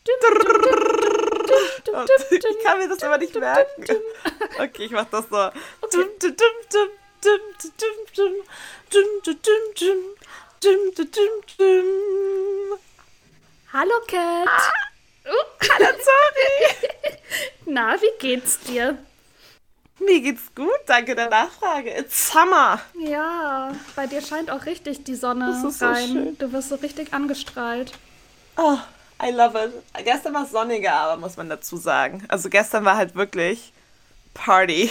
Ich kann mir das aber nicht merken. Okay, ich mach das so. Hallo, Cat. Hallo, sorry. Na, wie geht's dir? Mir geht's gut, danke der Nachfrage. It's summer. Ja, bei dir scheint auch richtig die Sonne Das ist so rein. schön. Du wirst so richtig angestrahlt. Oh, I love it. Gestern war es sonniger, aber muss man dazu sagen. Also gestern war halt wirklich Party.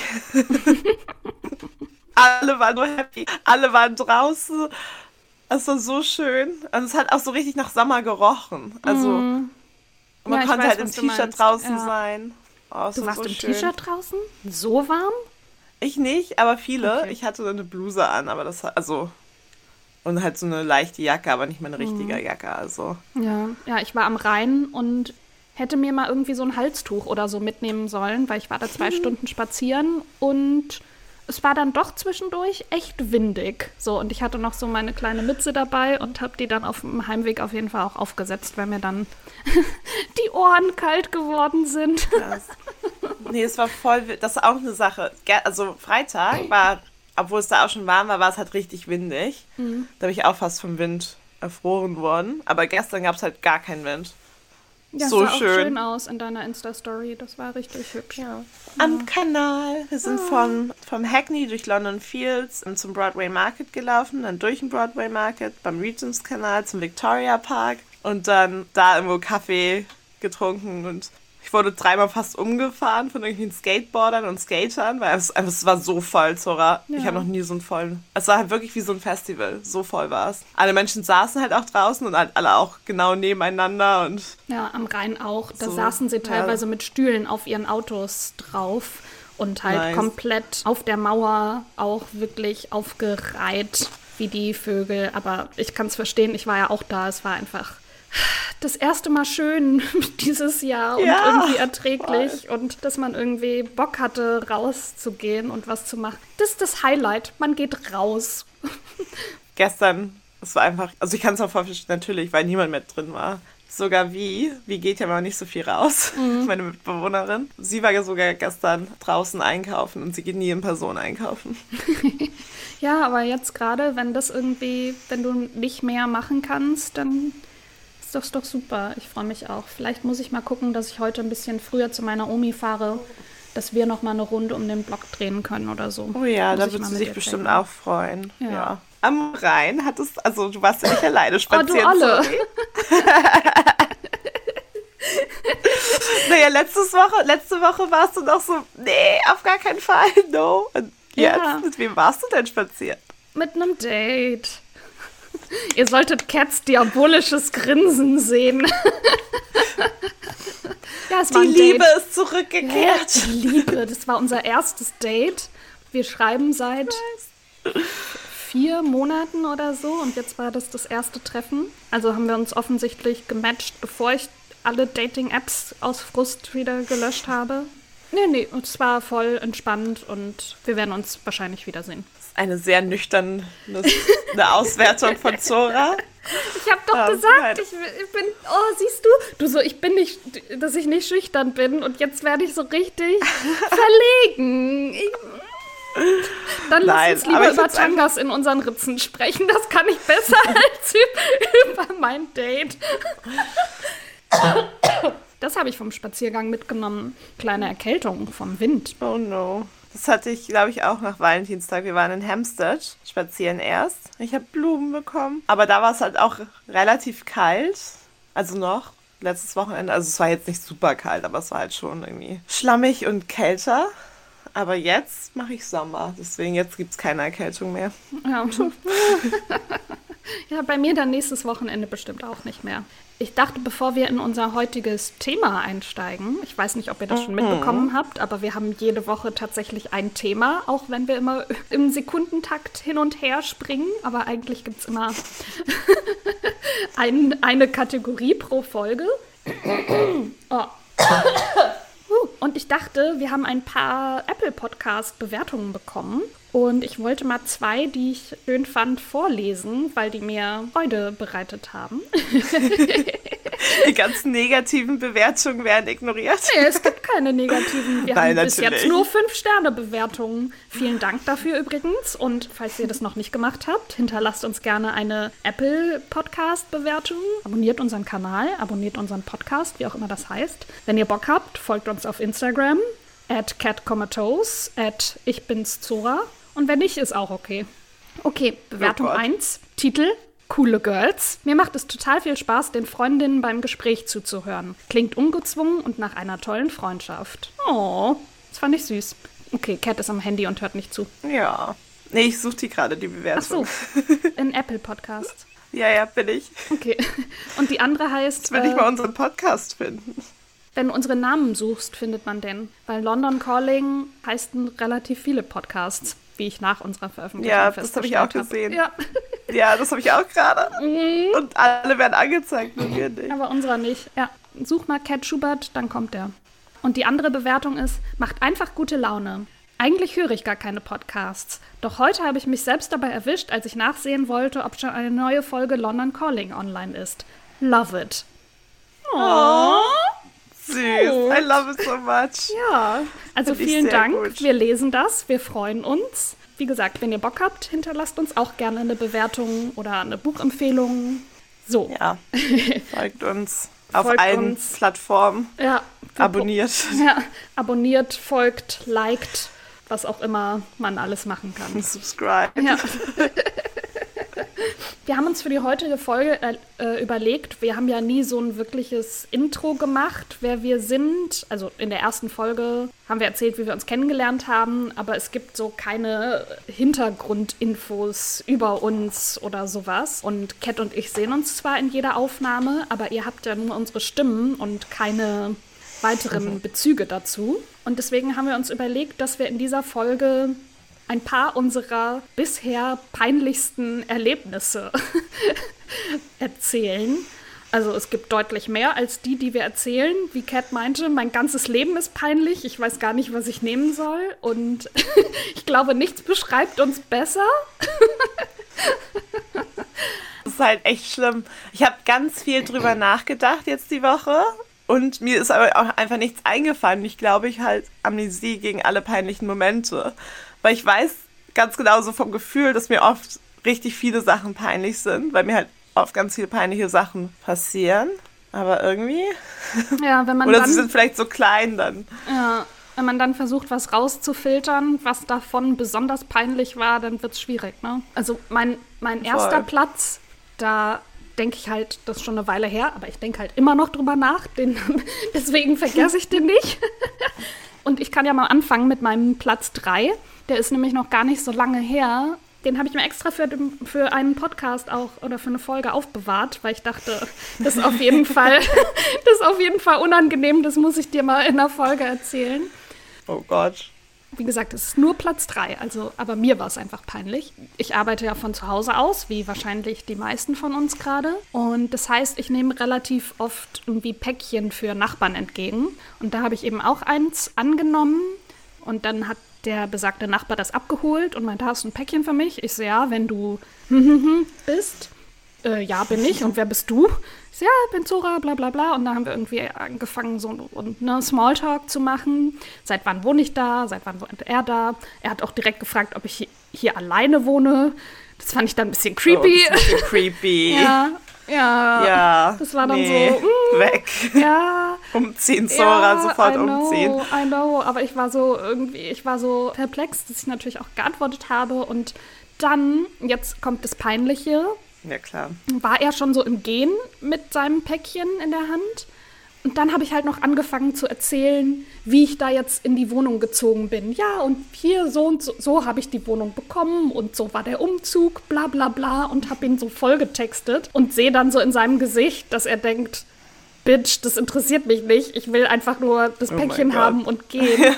Alle waren nur happy. Alle waren draußen. Es war so schön. Und es hat auch so richtig nach Sommer gerochen. Also man Ja, ich konnte weiß, halt im was du T-Shirt meinst. draußen Ja. sein. Oh, es Du war warst so im schön. T-Shirt draußen? So warm? Ich nicht, aber viele. Okay. Ich hatte eine Bluse an, aber das also und halt so eine leichte Jacke, aber nicht meine richtige Jacke. Also Ja, ich war am Rhein und hätte mir mal irgendwie so ein Halstuch oder so mitnehmen sollen, weil ich war da 2 Stunden spazieren und es war dann doch zwischendurch echt windig. So, und ich hatte noch so meine kleine Mütze dabei und habe die dann auf dem Heimweg auf jeden Fall auch aufgesetzt, weil mir dann die Ohren kalt geworden sind. krass. Nee, es war voll, das ist auch eine Sache. Also Freitag war, obwohl es da auch schon warm war, war es halt richtig windig. Da bin ich auch fast vom Wind erfroren worden. Aber gestern gab es halt gar keinen Wind. Ja, So sah auch schön. schön aus in deiner Insta-Story. Das war richtig hübsch. Ja. Am Kanal. Wir sind vom Hackney durch London Fields und zum Broadway Market gelaufen, dann durch den Broadway Market, beim Regent's Kanal zum Victoria Park und dann da irgendwo Kaffee getrunken und ich wurde 3-mal fast umgefahren von irgendwelchen Skateboardern und Skatern, weil es war so voll, Zora. Ja. Ich habe noch nie so einen vollen... Es war halt wirklich wie so ein Festival. So voll war es. Alle Menschen saßen halt auch draußen und halt alle auch genau nebeneinander und... Ja, am Rhein auch. Da So, saßen sie ja. teilweise mit Stühlen auf ihren Autos drauf und halt Nice. komplett auf der Mauer auch wirklich aufgereiht wie die Vögel. Aber ich kann es verstehen, ich war ja auch da. Es war einfach das erste Mal schön dieses Jahr und Ja, irgendwie erträglich und dass man irgendwie Bock hatte, rauszugehen und was zu machen. Das ist das Highlight. Man geht raus. Gestern, es war einfach... Also ich kann es auch voll verstehen, natürlich, weil niemand mehr drin war. Sogar Wie geht ja mal nicht so viel raus, meine Mitbewohnerin. Sie war ja sogar gestern draußen einkaufen und sie geht nie in Person einkaufen. Ja, aber jetzt gerade, wenn du nicht mehr machen kannst, dann ist das doch super. Ich freue mich auch. Vielleicht muss ich mal gucken, dass ich heute ein bisschen früher zu meiner Omi fahre, dass wir noch mal eine Runde um den Block drehen können oder so. Oh ja, Muss da ich wird mal sie mit sich ihr bestimmt checken. auch freuen. Ja. Ja. Am Rhein also du warst ja nicht alleine Oh, spazieren. du Olle. Zoe. Naja, letzte Woche warst du noch so, nee, auf gar keinen Fall, no. Und jetzt, Ja. mit wem warst du denn spazieren? Mit einem Date. Ihr solltet Cats diabolisches Grinsen sehen. Ja, es war Die ein Liebe Date. ist zurückgekehrt. Die Liebe, das war unser erstes Date. Wir schreiben seit 4 Monaten oder so und jetzt war das erste Treffen. Also haben wir uns offensichtlich gematcht, bevor ich alle Dating-Apps aus Frust wieder gelöscht habe. Nee, es war voll entspannt und wir werden uns wahrscheinlich wiedersehen. Das ist eine sehr nüchterne Auswertung von Zora. Ich habe doch Ja, gesagt, nein. ich bin, oh, siehst du? Du so, ich bin nicht, dass ich nicht schüchtern bin und jetzt werde ich so richtig verlegen. Dann lass Nein, uns lieber aber ich über find's Tangas in unseren Ritzen sprechen. Das kann ich besser als über mein Date. Das habe ich vom Spaziergang mitgenommen. Kleine Erkältung vom Wind. Oh no. Das hatte ich, glaube ich, auch nach Valentinstag. Wir waren in Hampstead spazieren erst. Ich habe Blumen bekommen. Aber da war es halt auch relativ kalt. Also noch letztes Wochenende. Also es war jetzt nicht super kalt, aber es war halt schon irgendwie schlammig und kälter. Aber jetzt mache ich Sommer. Deswegen jetzt gibt es keine Erkältung mehr. Ja. Ja, bei mir dann nächstes Wochenende bestimmt auch nicht mehr. Ich dachte, bevor wir in unser heutiges Thema einsteigen, ich weiß nicht, ob ihr das schon mitbekommen habt, aber wir haben jede Woche tatsächlich ein Thema, auch wenn wir immer im Sekundentakt hin und her springen. Aber eigentlich gibt es immer eine Kategorie pro Folge. Oh. Und ich dachte, wir haben ein paar Apple-Podcast-Bewertungen bekommen. Und ich wollte mal 2, die ich schön fand, vorlesen, weil die mir Freude bereitet haben. Die ganzen negativen Bewertungen werden ignoriert. Nee, es gibt keine negativen. Wir Nein, haben bis natürlich. jetzt nur 5-Sterne-Bewertungen. Vielen Dank dafür übrigens. Und falls ihr das noch nicht gemacht habt, hinterlasst uns gerne eine Apple-Podcast-Bewertung. Abonniert unseren Kanal, abonniert unseren Podcast, wie auch immer das heißt. Wenn ihr Bock habt, folgt uns auf Instagram @catcomatose, @ichbinszora. Und wenn nicht, ist auch okay. Okay, Bewertung 1, Titel: Coole Girls. Mir macht es total viel Spaß, den Freundinnen beim Gespräch zuzuhören. Klingt ungezwungen und nach einer tollen Freundschaft. Oh, das fand ich süß. Okay, Cat ist am Handy und hört nicht zu. Ja. Nee, ich suche die gerade, die Bewertung. Ach so, in Apple Podcast. Ja, bin ich. Okay. Und die andere heißt... Jetzt will ich mal unseren Podcast finden. Wenn du unsere Namen suchst, findet man den. Weil London Calling heißen relativ viele Podcasts, wie ich nach unserer Veröffentlichung festgestellt habe. Ja, das habe ich auch gesehen. Ja. Ja, das habe ich auch gerade. Und alle werden angezeigt, nur wir nicht. Aber unserer nicht. Ja, such mal Cat Schubert, dann kommt der. Und die andere Bewertung ist, macht einfach gute Laune. Eigentlich höre ich gar keine Podcasts. Doch heute habe ich mich selbst dabei erwischt, als ich nachsehen wollte, ob schon eine neue Folge London Calling online ist. Love it. Oh. Süß. I love it so much. Ja, also Find ich vielen sehr Dank. gut. Wir lesen das, wir freuen uns. Wie gesagt, wenn ihr Bock habt, hinterlasst uns auch gerne eine Bewertung oder eine Buchempfehlung. So. Ja, folgt uns auf Folgt allen uns. Plattformen. Ja. Abonniert. Ja, abonniert, folgt, liked, was auch immer man alles machen kann. Subscribe. Ja. Wir haben uns für die heutige Folge überlegt, wir haben ja nie so ein wirkliches Intro gemacht, wer wir sind. Also in der ersten Folge haben wir erzählt, wie wir uns kennengelernt haben, aber es gibt so keine Hintergrundinfos über uns oder sowas. Und Cat und ich sehen uns zwar in jeder Aufnahme, aber ihr habt ja nur unsere Stimmen und keine weiteren Bezüge dazu. Und deswegen haben wir uns überlegt, dass wir in dieser Folge ein paar unserer bisher peinlichsten Erlebnisse erzählen. Also es gibt deutlich mehr als die wir erzählen. Wie Cat meinte, mein ganzes Leben ist peinlich. Ich weiß gar nicht, was ich nehmen soll. Und ich glaube, nichts beschreibt uns besser. Das ist halt echt schlimm. Ich habe ganz viel drüber nachgedacht jetzt die Woche. Und mir ist aber auch einfach nichts eingefallen. Ich glaube, ich halt Amnesie gegen alle peinlichen Momente. Weil ich weiß ganz genau so vom Gefühl, dass mir oft richtig viele Sachen peinlich sind, weil mir halt oft ganz viele peinliche Sachen passieren. Aber irgendwie... Ja, wenn man Oder dann, sie sind vielleicht so klein dann. ja, wenn man dann versucht, was rauszufiltern, was davon besonders peinlich war, dann wird es schwierig, ne? Also mein erster Platz, da denke ich halt, das ist schon eine Weile her, aber ich denke halt immer noch drüber nach, deswegen vergesse ich den nicht. Und ich kann ja mal anfangen mit meinem Platz 3. Der ist nämlich noch gar nicht so lange her. Den habe ich mir extra für einen Podcast auch oder für eine Folge aufbewahrt, weil ich dachte, das ist auf jeden Fall unangenehm, das muss ich dir mal in der Folge erzählen. Oh Gott. Wie gesagt, es ist nur Platz 3, aber mir war es einfach peinlich. Ich arbeite ja von zu Hause aus, wie wahrscheinlich die meisten von uns gerade. Und das heißt, ich nehme relativ oft irgendwie Päckchen für Nachbarn entgegen. Und da habe ich eben auch eins angenommen. Und dann hat der besagte Nachbar das abgeholt und meinte, hast du ein Päckchen für mich? Ich so, ja, wenn du bist. Ja, bin ich. Und wer bist du? Ich so, ja, bin Zora, bla bla bla. Und dann haben wir irgendwie angefangen, so Smalltalk zu machen. Seit wann wohne ich da? Seit wann wohnt er da? Er hat auch direkt gefragt, ob ich hier alleine wohne. Das fand ich dann ein bisschen creepy. Oh, das ist ein bisschen creepy. Ja. Das war dann so, weg. Ja. Umziehen, Zora, ja, sofort umziehen. I know, aber ich war so perplex, dass ich natürlich auch geantwortet habe. Und dann, jetzt kommt das Peinliche, Ja, klar. war er schon so im Gehen mit seinem Päckchen in der Hand. Und dann habe ich halt noch angefangen zu erzählen, wie ich da jetzt in die Wohnung gezogen bin. Ja, und hier so und so habe ich die Wohnung bekommen und so war der Umzug, bla bla bla. Und habe ihn so voll getextet und sehe dann so in seinem Gesicht, dass er denkt, Bitch, das interessiert mich nicht. Ich will einfach nur das Päckchen haben und gehen.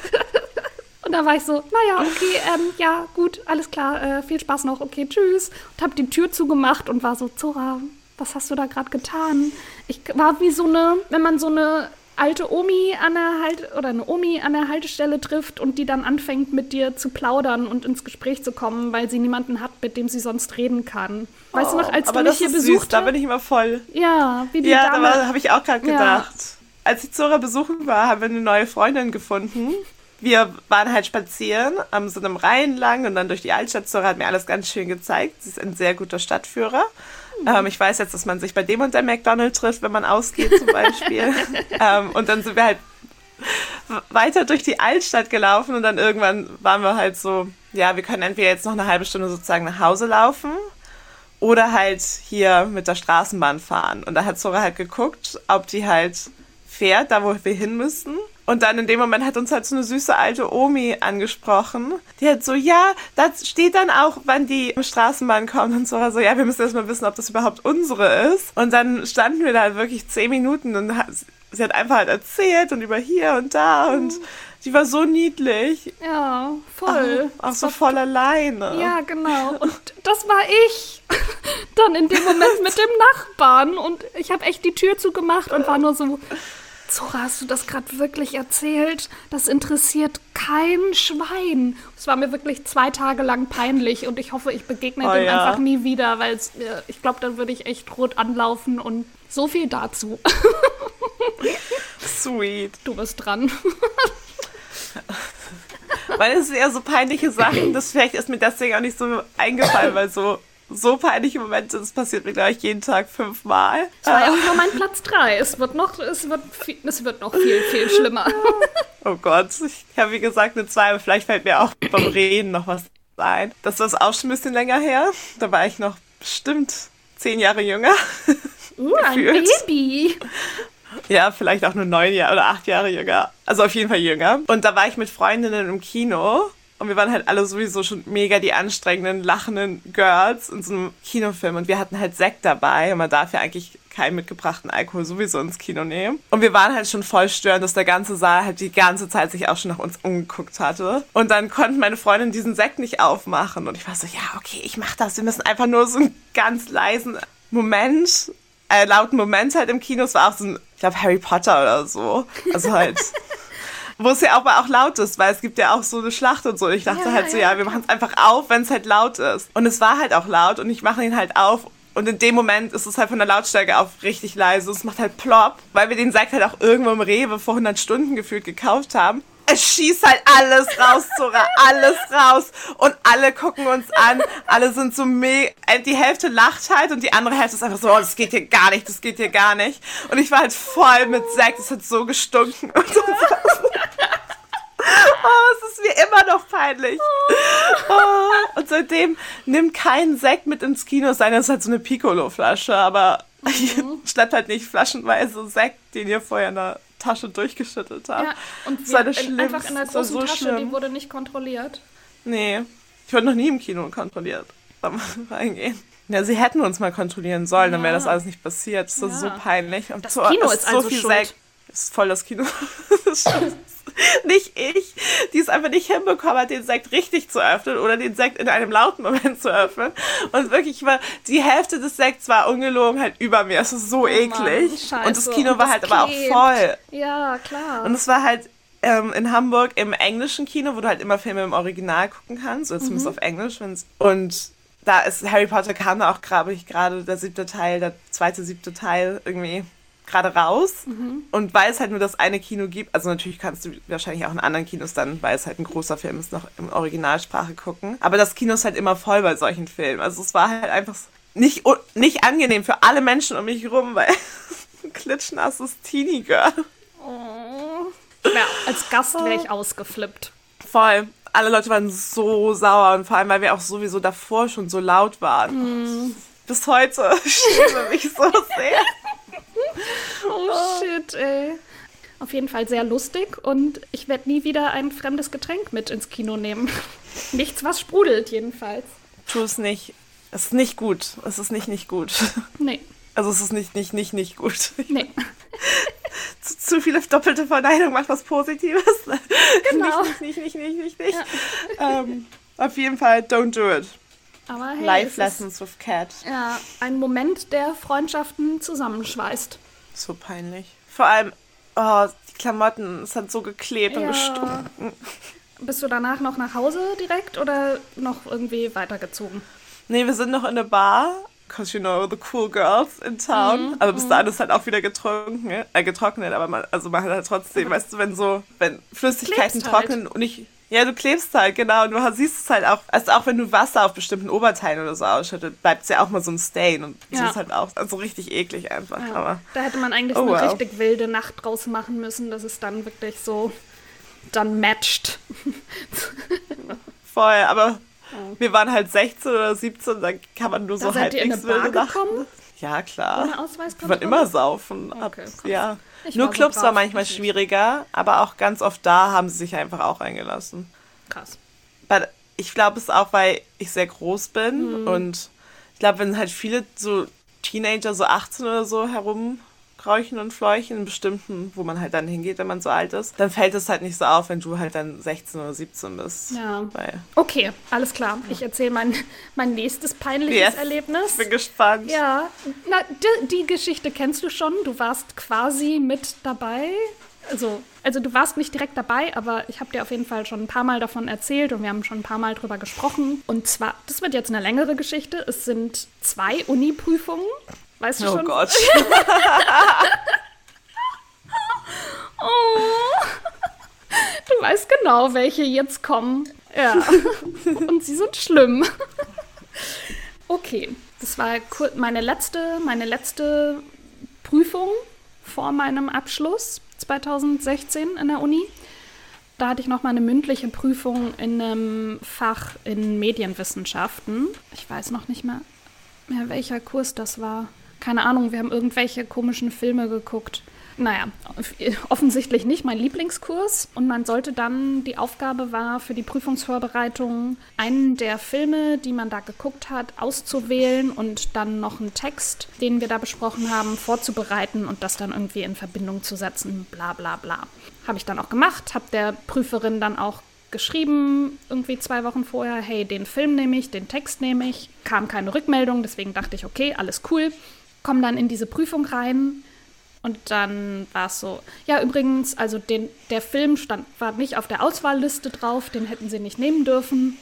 Und da war ich so, naja, okay, ja, gut, alles klar, viel Spaß noch, okay, tschüss. Und habe die Tür zugemacht und war so, Zora, was hast du da gerade getan? Ich war wie so eine, wenn man so eine alte Omi oder eine Omi an der Haltestelle trifft und die dann anfängt, mit dir zu plaudern und ins Gespräch zu kommen, weil sie niemanden hat, mit dem sie sonst reden kann. Weißt du noch, als du mich hier besucht hast? Da bin ich immer voll. Ja, wie die Dame. Ja, da habe ich auch gerade gedacht. Als ich Zora besuchen war, haben wir eine neue Freundin gefunden. Wir waren halt spazieren am so einem Rhein lang und dann durch die Altstadt. Zora hat mir alles ganz schön gezeigt. Sie ist ein sehr guter Stadtführer. Ich weiß jetzt, dass man sich bei dem und der McDonald's trifft, wenn man ausgeht zum Beispiel. Und dann sind wir halt weiter durch die Altstadt gelaufen und dann irgendwann waren wir halt so, ja, wir können entweder jetzt noch eine halbe Stunde sozusagen nach Hause laufen oder halt hier mit der Straßenbahn fahren. Und da hat Zora halt geguckt, ob die halt fährt, da wo wir hin müssen. Und dann in dem Moment hat uns halt so eine süße alte Omi angesprochen. Die hat so, ja, da steht dann auch, wann die Straßenbahn kommt. Und so, ja, wir müssen erst mal wissen, ob das überhaupt unsere ist. Und dann standen wir da halt wirklich 10 Minuten und sie hat einfach halt erzählt und über hier und da und die war so niedlich. Ja, voll. Auch so voll alleine. Ja, genau. Und das war ich. Dann in dem Moment mit dem Nachbarn. Und ich habe echt die Tür zugemacht und war nur so... Zora, hast du das gerade wirklich erzählt? Das interessiert kein Schwein. Es war mir wirklich 2 Tage lang peinlich und ich hoffe, ich begegne dem einfach nie wieder, weil ich glaube, dann würde ich echt rot anlaufen und so viel dazu. Sweet. Du bist dran. Weil es sind ja so peinliche Sachen, vielleicht ist mir deswegen auch nicht so eingefallen, weil so peinliche Momente, das passiert mir, glaube ich, jeden Tag 5-mal. Das war ja auch nur mein Platz 3. Es wird noch viel, viel schlimmer. Oh Gott, ich habe wie gesagt eine 2, aber vielleicht fällt mir auch beim Reden noch was ein. Das war auch schon ein bisschen länger her. Da war ich noch bestimmt 10 Jahre jünger. Ein Baby. Ja, vielleicht auch nur 9 Jahre oder 8 Jahre jünger. Also auf jeden Fall jünger. Und da war ich mit Freundinnen im Kino. Und wir waren halt alle sowieso schon mega die anstrengenden, lachenden Girls in so einem Kinofilm. Und wir hatten halt Sekt dabei. Und man darf ja eigentlich keinen mitgebrachten Alkohol sowieso ins Kino nehmen. Und wir waren halt schon voll störend, dass der ganze Saal halt die ganze Zeit sich auch schon nach uns umgeguckt hatte. Und dann konnten meine Freundin diesen Sekt nicht aufmachen. Und ich war so, ja, okay, ich mach das. Wir müssen einfach nur so einen ganz leisen lauten Moment halt im Kino. Es war auch so ein, ich glaube, Harry Potter oder so. Also halt... Wo es ja auch laut ist, weil es gibt ja auch so eine Schlacht und so. Und ich dachte wir machen es einfach auf, wenn es halt laut ist. Und es war halt auch laut und ich mache ihn halt auf. Und in dem Moment ist es halt von der Lautstärke auf richtig leise. Es macht halt plopp, weil wir den Sekt halt auch irgendwo im Rewe vor 100 Stunden gefühlt gekauft haben. Es schießt halt alles raus, Zora, alles raus. Und alle gucken uns an. Alle sind so die Hälfte lacht halt und die andere Hälfte ist einfach so, oh, das geht hier gar nicht, das geht hier gar nicht. Und ich war halt voll mit Sekt, es hat so gestunken. Und so. Es ist mir immer noch peinlich. Und seitdem nimm keinen Sekt mit ins Kino, es sei denn, es ist halt so eine Piccolo-Flasche, aber schleppt halt nicht flaschenweise Sekt, den ihr vorher in der Tasche durchgeschüttelt habt. Ja, und das war das Schlimmste. Einfach in der großen so Tasche, schlimm. Die wurde nicht kontrolliert. Nee, ich wurde noch nie im Kino kontrolliert. Beim Reingehen. Ja, sie hätten uns mal kontrollieren sollen, dann wäre das alles nicht passiert. Das ist so peinlich. Und das Kino ist also viel schuld. Sekt. Das ist voll das Kino. Nicht ich, die es einfach nicht hinbekommen hat, den Sekt richtig zu öffnen oder den Sekt in einem lauten Moment zu öffnen. Und wirklich war die Hälfte des Sekts war ungelogen halt über mir. Es ist so eklig. Mann, und das Kino war halt aber auch voll. Ja, klar. Und es war halt in Hamburg im englischen Kino, wo du halt immer Filme im Original gucken kannst, oder zumindest auf Englisch. Und da ist Harry Potter kam da auch, glaube ich, gerade der 7. Teil, der 2., 7. Teil irgendwie gerade raus. Und weil es halt nur das eine Kino gibt, also natürlich kannst du wahrscheinlich auch in anderen Kinos dann, weil es halt ein großer Film ist, noch in Originalsprache gucken. Aber das Kino ist halt immer voll bei solchen Filmen. Also es war halt einfach nicht angenehm für alle Menschen um mich rum, weil ein klitschnasses Teenie-Girl. Oh. Ja, als Gast wäre ich ausgeflippt. Voll. Alle Leute waren so sauer und vor allem, weil wir auch sowieso davor schon so laut waren. Bis heute schäme mich so sehr. Oh shit, ey. Auf jeden Fall sehr lustig und ich werde nie wieder ein fremdes Getränk mit ins Kino nehmen. Nichts, was sprudelt jedenfalls. Tu es nicht. Es ist nicht gut. Es ist nicht gut. Nee. Also es ist nicht gut. Nee. Zu viele doppelte Verneinung macht was Positives. Genau. Nicht. Ja. Auf jeden Fall, don't do it. Aber hey, Life Lessons with Cat. Ja, ein Moment, der Freundschaften zusammenschweißt. So peinlich. Vor allem, Oh, die Klamotten, es hat so geklebt und gestunken. Bist du danach noch nach Hause direkt oder noch irgendwie weitergezogen? Nee, wir sind noch in eine Bar, because you know, the cool girls in town. Aber bis dahin ist halt auch wieder getrocknet, aber man hat halt trotzdem, weißt du, wenn Flüssigkeiten trocknen und nicht... Ja, du klebst halt, genau. Und du siehst es halt auch, also auch wenn du Wasser auf bestimmten Oberteilen oder so ausschüttet, bleibt es ja auch mal so ein Stain. Und das ist halt auch also richtig eklig einfach. Ja. Aber, da hätte man eigentlich eine richtig wilde Nacht draus machen müssen, dass es dann wirklich so dann matcht. Voll, aber wir waren halt 16 oder 17, da kann man nur so halbwegs wilde Nachten. Ja, klar. Ohne Ausweiskontrolle? Wir waren immer saufen. Okay, ja. Nur Clubs war manchmal schwieriger, aber auch ganz oft da haben sie sich einfach auch eingelassen. Krass. Ich glaube, es ist auch, weil ich sehr groß bin und ich glaube, wenn halt viele so Teenager, so 18 oder so herumkrauchen und fleuchen in bestimmten, wo man halt dann hingeht, wenn man so alt ist, dann fällt es halt nicht so auf, wenn du halt dann 16 oder 17 bist. Ja. Okay, alles klar. Ich erzähle mein nächstes peinliches Erlebnis. Ich bin gespannt. Ja, die Geschichte kennst du schon. Du warst quasi mit dabei. Also du warst nicht direkt dabei, aber ich habe dir auf jeden Fall schon ein paar Mal davon erzählt und wir haben schon ein paar Mal drüber gesprochen. Und zwar, das wird jetzt eine längere Geschichte. Es sind 2 Uni-Prüfungen. Weißt du schon? Oh Gott. Du weißt genau, welche jetzt kommen. Ja. Und sie sind schlimm. Okay, das war meine letzte Prüfung vor meinem Abschluss 2016 in der Uni. Da hatte ich noch mal eine mündliche Prüfung in einem Fach in Medienwissenschaften. Ich weiß noch nicht mehr, welcher Kurs das war. Keine Ahnung, wir haben irgendwelche komischen Filme geguckt. Naja, offensichtlich nicht mein Lieblingskurs. Und man sollte dann, die Aufgabe war für die Prüfungsvorbereitung, einen der Filme, die man da geguckt hat, auszuwählen und dann noch einen Text, den wir da besprochen haben, vorzubereiten und das dann irgendwie in Verbindung zu setzen, bla bla bla. Habe ich dann auch gemacht, habe der Prüferin dann auch geschrieben, irgendwie 2 Wochen vorher, hey, den Film nehme ich, den Text nehme ich. Kam keine Rückmeldung, deswegen dachte ich, okay, alles cool. Komm dann in diese Prüfung rein. Und dann war es so, ja übrigens, also der Film war nicht auf der Auswahlliste drauf, den hätten sie nicht nehmen dürfen.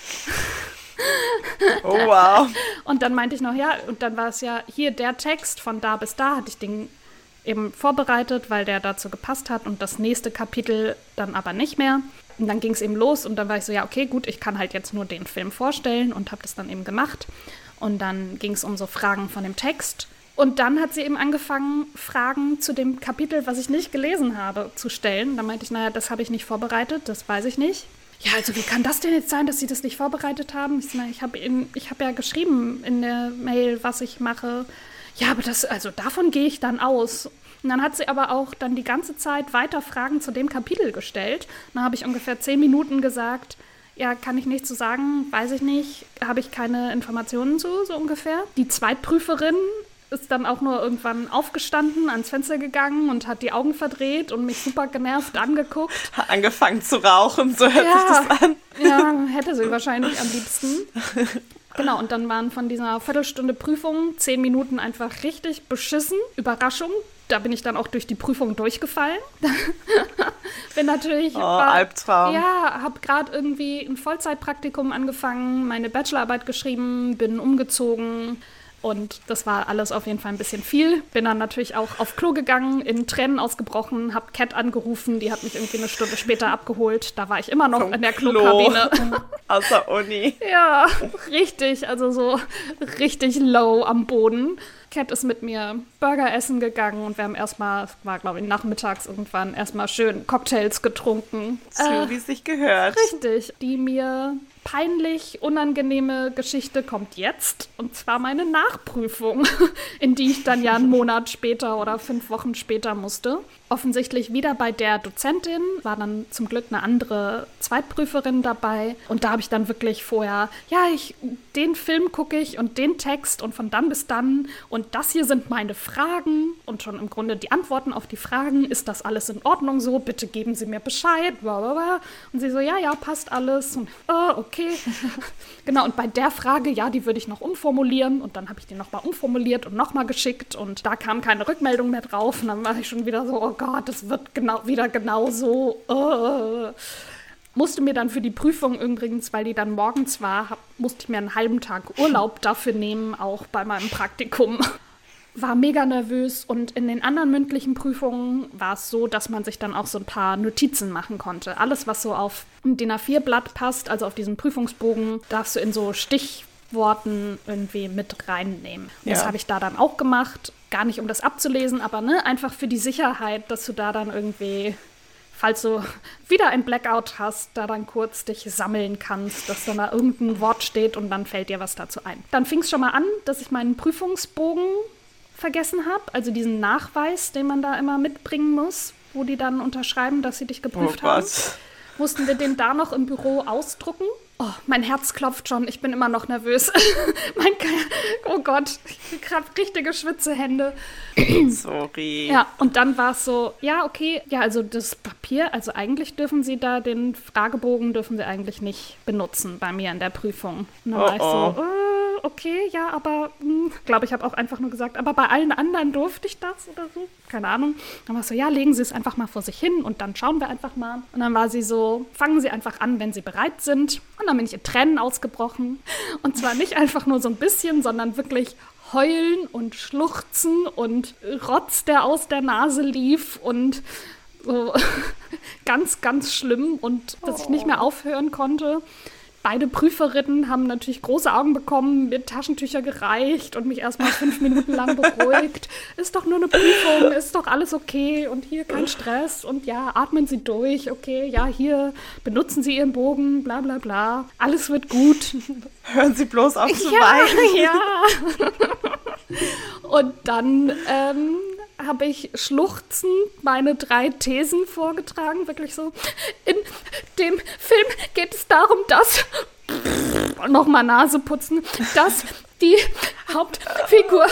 Oh wow. Und dann meinte ich noch, ja, und dann war es ja hier der Text von da bis da, hatte ich den eben vorbereitet, weil der dazu gepasst hat und das nächste Kapitel dann aber nicht mehr. Und dann ging es eben los und dann war ich so, ja okay, gut, ich kann halt jetzt nur den Film vorstellen und habe das dann eben gemacht. Und dann ging es um so Fragen von dem Text. Und dann hat sie eben angefangen, Fragen zu dem Kapitel, was ich nicht gelesen habe, zu stellen. Da meinte ich, naja, das habe ich nicht vorbereitet, das weiß ich nicht. Ja, also wie kann das denn jetzt sein, dass Sie das nicht vorbereitet haben? Ich so, na, ich hab ja geschrieben in der Mail, was ich mache. Ja, aber davon gehe ich dann aus. Und dann hat sie aber auch dann die ganze Zeit weiter Fragen zu dem Kapitel gestellt. Dann habe ich ungefähr 10 Minuten gesagt, ja, kann ich nichts zu sagen, weiß ich nicht, habe ich keine Informationen zu, so ungefähr. Die Zweitprüferin ist dann auch nur irgendwann aufgestanden, ans Fenster gegangen und hat die Augen verdreht und mich super genervt angeguckt. Hat angefangen zu rauchen, so hört sich das an. Ja, hätte sie wahrscheinlich am liebsten. Genau, und dann waren von dieser Viertelstunde Prüfung 10 Minuten einfach richtig beschissen. Überraschung, da bin ich dann auch durch die Prüfung durchgefallen. Bin natürlich... Albtraum. Ja, habe gerade irgendwie ein Vollzeitpraktikum angefangen, meine Bachelorarbeit geschrieben, bin umgezogen. Und das war alles auf jeden Fall ein bisschen viel. Bin dann natürlich auch auf Klo gegangen, in Tränen ausgebrochen, hab Cat angerufen, die hat mich irgendwie eine Stunde später abgeholt. Da war ich immer noch in der Klokabine. Aus der Uni. Ja, richtig, also so richtig low am Boden. Cat ist mit mir Burger essen gegangen und wir haben erstmal, es war glaube ich nachmittags irgendwann, erstmal schön Cocktails getrunken. So wie es sich gehört. Richtig, die mir peinlich unangenehme Geschichte kommt jetzt. Und zwar meine Nachprüfung, in die ich dann ja einen Monat später oder 5 Wochen später musste. Offensichtlich wieder bei der Dozentin, war dann zum Glück eine andere Zweitprüferin dabei. Und da habe ich dann wirklich vorher, ja, den Film gucke ich und den Text und von dann bis dann. Und und das hier sind meine Fragen und schon im Grunde die Antworten auf die Fragen. Ist das alles in Ordnung so? Bitte geben Sie mir Bescheid. Blablabla. Und sie so, ja, passt alles. Und okay. Genau, und bei der Frage, ja, die würde ich noch umformulieren. Und dann habe ich die nochmal umformuliert und nochmal geschickt. Und da kam keine Rückmeldung mehr drauf. Und dann war ich schon wieder so, oh Gott, das wird wieder genau so. Musste mir dann für die Prüfung übrigens, weil die dann morgens war, musste ich mir einen halben Tag Urlaub dafür nehmen, auch bei meinem Praktikum. War mega nervös und in den anderen mündlichen Prüfungen war es so, dass man sich dann auch so ein paar Notizen machen konnte. Alles, was so auf ein DIN A4-Blatt passt, also auf diesen Prüfungsbogen, darfst du in so Stichworten irgendwie mit reinnehmen. Ja. Das habe ich da dann auch gemacht. Gar nicht, um das abzulesen, aber einfach für die Sicherheit, dass du da dann irgendwie, falls du wieder ein Blackout hast, da dann kurz dich sammeln kannst, dass dann da irgendein Wort steht und dann fällt dir was dazu ein. Dann fing es schon mal an, dass ich meinen Prüfungsbogen vergessen habe, also diesen Nachweis, den man da immer mitbringen muss, wo die dann unterschreiben, dass sie dich geprüft haben. Mussten wir den da noch im Büro ausdrucken. Oh, mein Herz klopft schon, ich bin immer noch nervös. Oh Gott, ich kriege richtige Schwitzehände. Sorry. Ja, und dann war es so, ja, okay, ja, also das Papier, also eigentlich dürfen sie da, den Fragebogen dürfen sie eigentlich nicht benutzen bei mir in der Prüfung. Und dann war ich so, okay, ja, aber glaube ich, habe auch einfach nur gesagt, aber bei allen anderen durfte ich das oder so, keine Ahnung. Dann war es so, ja, legen Sie es einfach mal vor sich hin und dann schauen wir einfach mal. Und dann war sie so, fangen Sie einfach an, wenn Sie bereit sind. Und dann bin ich in Tränen ausgebrochen. Und zwar nicht einfach nur so ein bisschen, sondern wirklich heulen und schluchzen und Rotz, der aus der Nase lief und so ganz, ganz schlimm und dass ich nicht mehr aufhören konnte. Beide Prüferinnen haben natürlich große Augen bekommen, mir Taschentücher gereicht und mich erstmal 5 Minuten lang beruhigt. Ist doch nur eine Prüfung, ist doch alles okay und hier kein Stress und ja, atmen Sie durch, okay, ja, hier benutzen Sie Ihren Bogen, bla bla bla, alles wird gut. Hören Sie bloß auf zu weinen. Ja. Und dann habe ich schluchzend meine 3 Thesen vorgetragen, wirklich so, in dem Film geht es darum, dass, nochmal Nase putzen, dass die Hauptfigur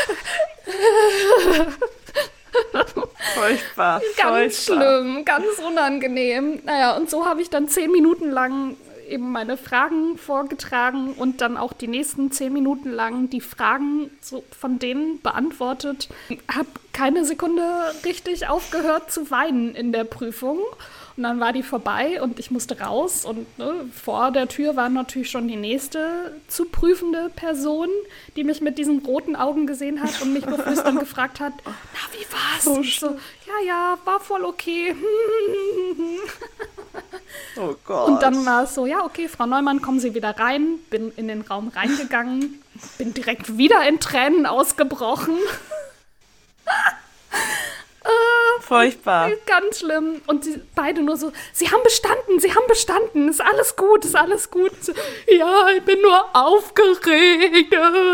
furchtbar, ganz schlimm, ganz unangenehm. Naja, und so habe ich dann 10 Minuten lang eben meine Fragen vorgetragen und dann auch die nächsten 10 Minuten lang die Fragen so von denen beantwortet. Habe keine Sekunde richtig aufgehört zu weinen in der Prüfung. Und dann war die vorbei und ich musste raus und vor der Tür war natürlich schon die nächste zu prüfende Person, die mich mit diesen roten Augen gesehen hat und mich beflüsternd gefragt hat, na, wie war's? Oh, so, ja, war voll okay. Oh Gott. Und dann war es so, ja, okay, Frau Neumann, kommen Sie wieder rein. Bin in den Raum reingegangen, bin direkt wieder in Tränen ausgebrochen. Furchtbar. Ganz schlimm. Und sie beide nur so, Sie haben bestanden, ist alles gut, ist alles gut. So, ja, ich bin nur aufgeregt.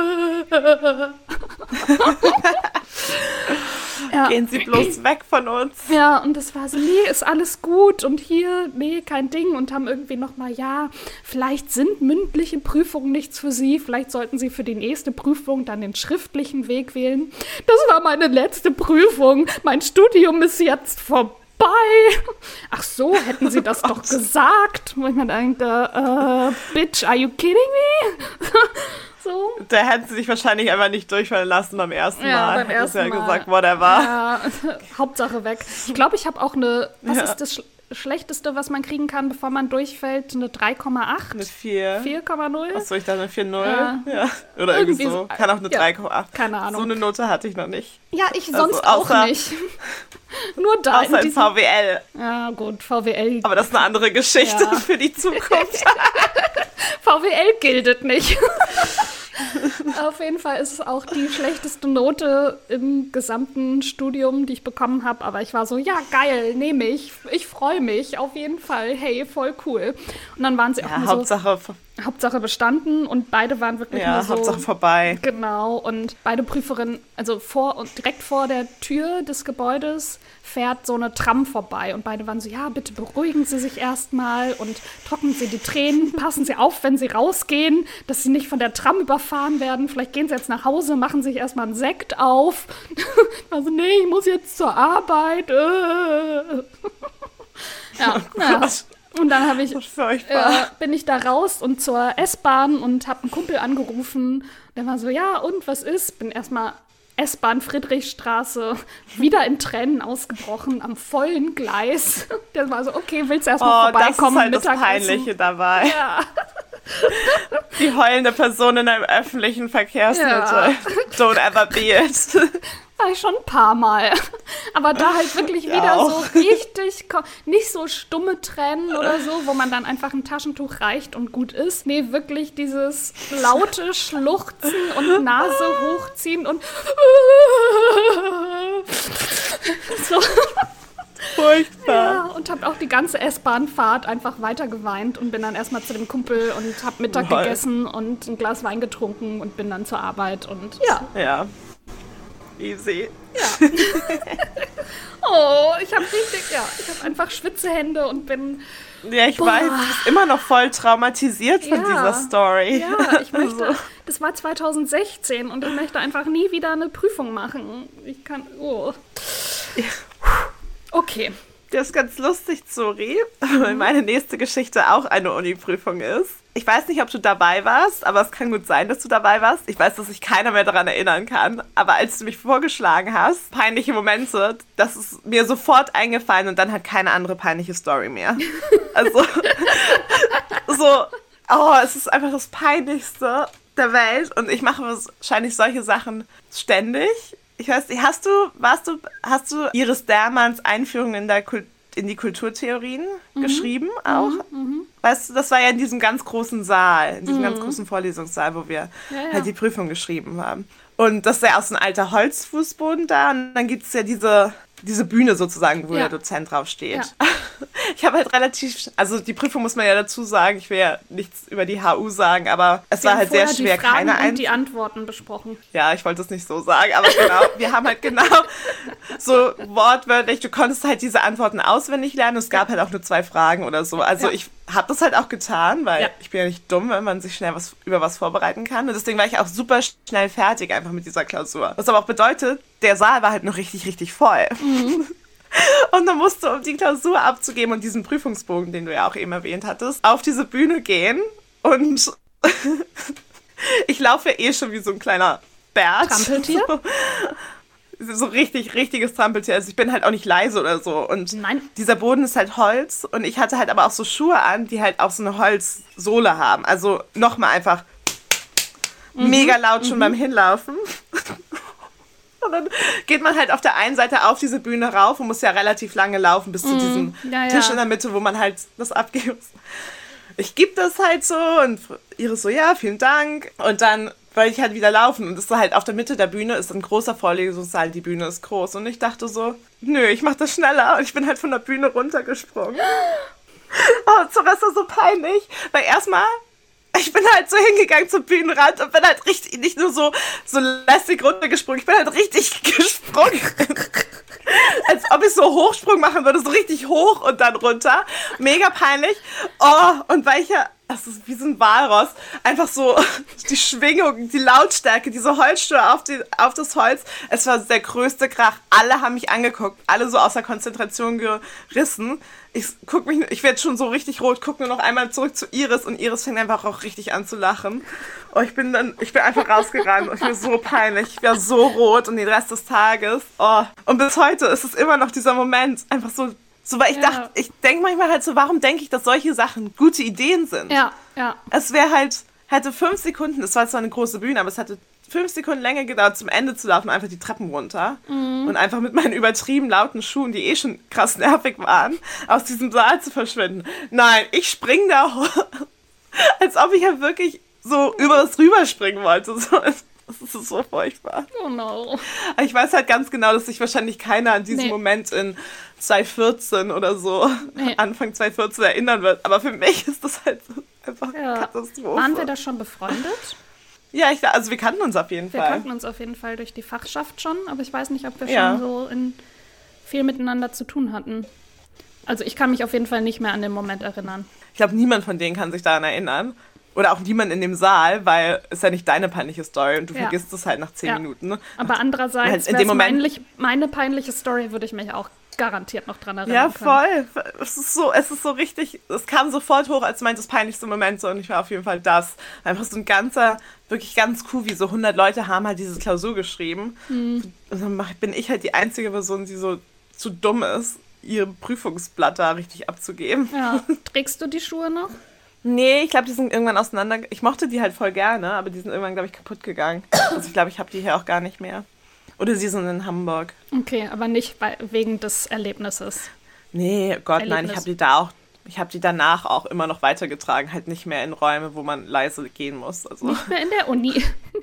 Ja. Gehen Sie bloß weg von uns. Ja, und das war so, nee, ist alles gut und hier, nee, kein Ding. Und haben irgendwie nochmal, ja, vielleicht sind mündliche Prüfungen nichts für Sie, vielleicht sollten Sie für die nächste Prüfung dann den schriftlichen Weg wählen. Das war meine letzte Prüfung, mein Studium ist jetzt vorbei. Ach so, hätten Sie das doch gesagt. Wo ich mir denke, bitch, are you kidding me? So. Da hätten sie sich wahrscheinlich einfach nicht durchfallen lassen beim ersten Mal. Ja, beim ersten Mal. Gesagt, whatever. Ja, Hauptsache weg. Ich glaube, ich habe auch eine, was ist das Schlechteste, was man kriegen kann, bevor man durchfällt? Eine 3,8? Eine 4. 4,0? Achso, ich dachte eine 4,0. Ja. Oder irgendwie so. Kann auch eine 3,8. Keine Ahnung. So eine Note hatte ich noch nicht. Ja, ich sonst auch nicht. Nur da. Außer in VWL. Ja, gut, VWL. Aber das ist eine andere Geschichte für die Zukunft. VWL giltet nicht. Auf jeden Fall ist es auch die schlechteste Note im gesamten Studium, die ich bekommen habe. Aber ich war so, ja, geil, nehme ich. Ich freue mich, auf jeden Fall. Hey, voll cool. Und dann waren sie auch ja, mal Hauptsache Hauptsache bestanden und beide waren wirklich nur so... Hauptsache vorbei. Genau, und beide Prüferinnen, also direkt vor der Tür des Gebäudes fährt so eine Tram vorbei und beide waren so, ja, bitte beruhigen Sie sich erstmal und trocknen Sie die Tränen, passen Sie auf, wenn Sie rausgehen, dass Sie nicht von der Tram überfahren werden, vielleicht gehen Sie jetzt nach Hause, machen sich erstmal einen Sekt auf. Also, nee, ich muss jetzt zur Arbeit. Ja, naja. Und dann bin ich da raus und zur S-Bahn und habe einen Kumpel angerufen. Der war so, ja, und was ist? Bin erstmal S-Bahn Friedrichstraße wieder in Tränen ausgebrochen am vollen Gleis. Der war so, okay, willst du erstmal vorbeikommen? Das ist halt das Peinliche dabei. Ja. Die heulende Person in einem öffentlichen Verkehrsmittel. Ja. Don't ever be it. War ich schon ein paar Mal. Aber da halt wirklich wieder so richtig, nicht so stumme Tränen oder so, wo man dann einfach ein Taschentuch reicht und gut ist. Nee, wirklich dieses laute Schluchzen und Nase hochziehen und so. Furchtbar. Ja, und hab auch die ganze S-Bahn-Fahrt einfach weiter geweint und bin dann erstmal zu dem Kumpel und hab Mittag gegessen und ein Glas Wein getrunken und bin dann zur Arbeit und Ja. Easy. Ja. Oh, ich habe einfach Schwitzehände und bin... Ja, ich weiß, du bist immer noch voll traumatisiert von dieser Story. Ja, ich möchte... Das war 2016 und ich möchte einfach nie wieder eine Prüfung machen. Okay. Das ist ganz lustig, Zori, weil meine nächste Geschichte auch eine Uni-Prüfung ist. Ich weiß nicht, ob du dabei warst, aber es kann gut sein, dass du dabei warst. Ich weiß, dass sich keiner mehr daran erinnern kann. Aber als du mich vorgeschlagen hast, peinliche Momente, das ist mir sofort eingefallen und dann hat keine andere peinliche Story mehr. Also, es ist einfach das Peinlichste der Welt und ich mache wahrscheinlich solche Sachen ständig. Ich weiß nicht, hast du Iris Dermanns Einführung in die Kulturtheorien geschrieben auch? Weißt du, das war ja in diesem ganz großen Saal, in diesem ganz großen Vorlesungssaal, wo wir halt die Prüfung geschrieben haben. Und das ist ja auch so ein alter Holzfußboden da und dann gibt es ja diese Bühne sozusagen, wo der Dozent drauf steht. Ja. Ich habe halt also die Prüfung muss man ja dazu sagen, ich will ja nichts über die HU sagen, aber es war halt sehr schwer, keine die Antworten besprochen. Ja, ich wollte es nicht so sagen, aber genau, wir haben halt genau so wortwörtlich, du konntest halt diese Antworten auswendig lernen, es gab halt auch nur 2 Fragen oder so, also ich habe das halt auch getan, weil ich bin ja nicht dumm, wenn man sich schnell über was vorbereiten kann und deswegen war ich auch super schnell fertig einfach mit dieser Klausur. Was aber auch bedeutet, der Saal war halt noch richtig, richtig voll. Und dann musst du, um die Klausur abzugeben und diesen Prüfungsbogen, den du ja auch eben erwähnt hattest, auf diese Bühne gehen und ich laufe schon wie so ein kleiner Bert. Trampeltier? So richtiges Trampeltier. Also ich bin halt auch nicht leise oder so. Und dieser Boden ist halt Holz und ich hatte halt aber auch so Schuhe an, die halt auch so eine Holzsohle haben. Also nochmal einfach mega laut schon beim Hinlaufen. Und dann geht man halt auf der einen Seite auf diese Bühne rauf und muss ja relativ lange laufen bis zu diesem Tisch in der Mitte, wo man halt das abgeben muss. Ich gebe das halt so und Iris so, ja, vielen Dank. Und dann wollte ich halt wieder laufen und es ist halt auf der Mitte der Bühne ist ein großer Vorlesungssaal, die Bühne ist groß. Und ich dachte so, nö, ich mach das schneller. Und ich bin halt von der Bühne runtergesprungen. Oh, das war so peinlich, weil erstmal ich bin halt so hingegangen zum Bühnenrand und bin halt richtig, nicht nur so lässig runtergesprungen, ich bin halt richtig gesprungen. Als ob ich so Hochsprung machen würde, so richtig hoch und dann runter. Mega peinlich. Oh, und weil ich ja, das ist wie so ein Walross, einfach so die Schwingung, die Lautstärke, diese Holzschuhe auf das Holz, es war der größte Krach. Alle haben mich angeguckt, alle so aus der Konzentration gerissen. Ich werde schon so richtig rot, gucke nur noch einmal zurück zu Iris und Iris fängt einfach auch richtig an zu lachen. Oh, ich bin einfach rausgerannt und ich war so peinlich, ich war so rot und den Rest des Tages. Oh, und bis heute ist es immer noch dieser Moment, einfach so weil ich denke manchmal halt so, warum denke ich, dass solche Sachen gute Ideen sind? Ja. Es hätte 5 Sekunden, es war zwar eine große Bühne, aber es hatte 5 Sekunden länger gedauert, zum Ende zu laufen, einfach die Treppen runter und einfach mit meinen übertrieben lauten Schuhen, die schon krass nervig waren, aus diesem Saal zu verschwinden. Nein, ich spring da hoch, als ob ich ja wirklich so über das rüberspringen wollte. So, das ist so furchtbar. Oh no. Aber ich weiß halt ganz genau, dass sich wahrscheinlich keiner an diesen Moment in 2014 oder so, Anfang 2014 erinnern wird. Aber für mich ist das halt so Einfach Ja. Katastrophe. Waren wir da schon befreundet? Ja, also wir kannten uns auf jeden Wir Fall. kannten uns auf jeden Fall durch die Fachschaft schon, aber ich weiß nicht, ob wir Ja. schon so viel miteinander zu tun hatten. Also ich kann mich auf jeden Fall nicht mehr an den Moment erinnern. Ich glaube, niemand von denen kann sich daran erinnern. Oder auch niemand in dem Saal, weil es ja nicht deine peinliche Story und du Ja. vergisst es halt nach 10 Ja. Minuten. Ne? Aber andererseits, Halt in dem Moment- meine peinliche Story, würde ich mich auch garantiert noch dran erinnern Ja, können. voll. Es ist so richtig, es kam sofort hoch, als du meintest, peinlichste Moment so und ich war auf jeden Fall das. Einfach so ein ganzer, wirklich ganz cool, wie so 100 Leute haben halt diese Klausur geschrieben. Und dann bin ich halt die einzige Person, die so zu dumm ist, ihr Prüfungsblatt da richtig abzugeben. Ja. Trägst du die Schuhe noch? Nee, ich glaube, die sind irgendwann auseinander. Ich mochte die halt voll gerne, aber die sind irgendwann, glaube ich, kaputt gegangen. Also ich glaube, ich habe die hier auch gar nicht mehr. Oder sie sind in Hamburg. Okay, aber nicht wegen des Erlebnisses. Nee, Gott, nein, Erlebnis. ich habe die danach auch immer noch weitergetragen, halt nicht mehr in Räume, wo man leise gehen muss. Also, Nicht mehr in der Uni.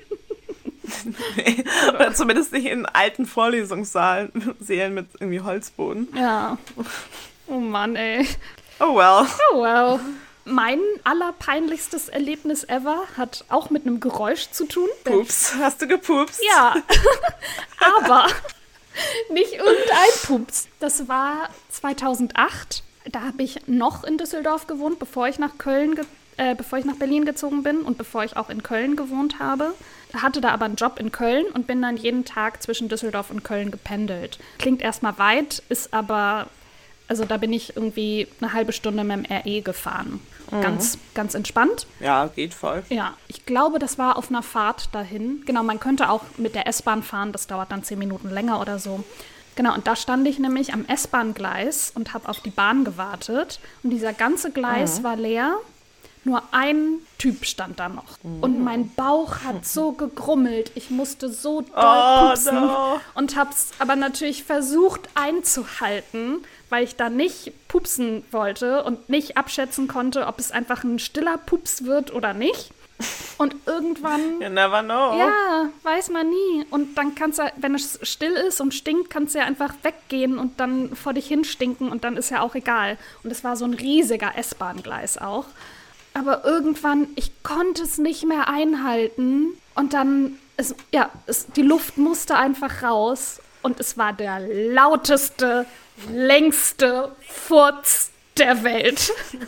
nee. Oder zumindest nicht in alten Vorlesungssälen mit irgendwie Holzboden. Ja. Oh Mann, ey. Oh well. Oh wow. Mein allerpeinlichstes Erlebnis ever hat auch mit einem Geräusch zu tun. Pups. Hast du gepupst? Ja, aber nicht irgendein Pups. Das war 2008. Da habe ich noch in Düsseldorf gewohnt, bevor ich nach Berlin gezogen bin und bevor ich auch in Köln gewohnt habe. Hatte da aber einen Job in Köln und bin dann jeden Tag zwischen Düsseldorf und Köln gependelt. Klingt erstmal weit, ist aber, also da bin ich irgendwie eine halbe Stunde mit dem RE gefahren. Ganz, ganz entspannt. Ja, geht voll. Ja, ich glaube, das war auf einer Fahrt dahin. Genau, man könnte auch mit der S-Bahn fahren, das dauert dann 10 Minuten länger oder so. Genau, und da stand ich nämlich am S-Bahn-Gleis und habe auf die Bahn gewartet. Und dieser ganze Gleis war leer, nur ein Typ stand da noch. Und mein Bauch hat so gegrummelt, ich musste so doll pupsen. no. Und habe es aber natürlich versucht einzuhalten, weil ich da nicht pupsen wollte und nicht abschätzen konnte, ob es einfach ein stiller Pups wird oder nicht. Und irgendwann, You never know. ja, weiß man nie. Und dann kannst du, wenn es still ist und stinkt, kannst du ja einfach weggehen und dann vor dich hinstinken und dann ist ja auch egal. Und es war so ein riesiger S-Bahn-Gleis auch. Aber irgendwann, ich konnte es nicht mehr einhalten und dann, die Luft musste einfach raus und es war der lauteste, längste Furz der Welt.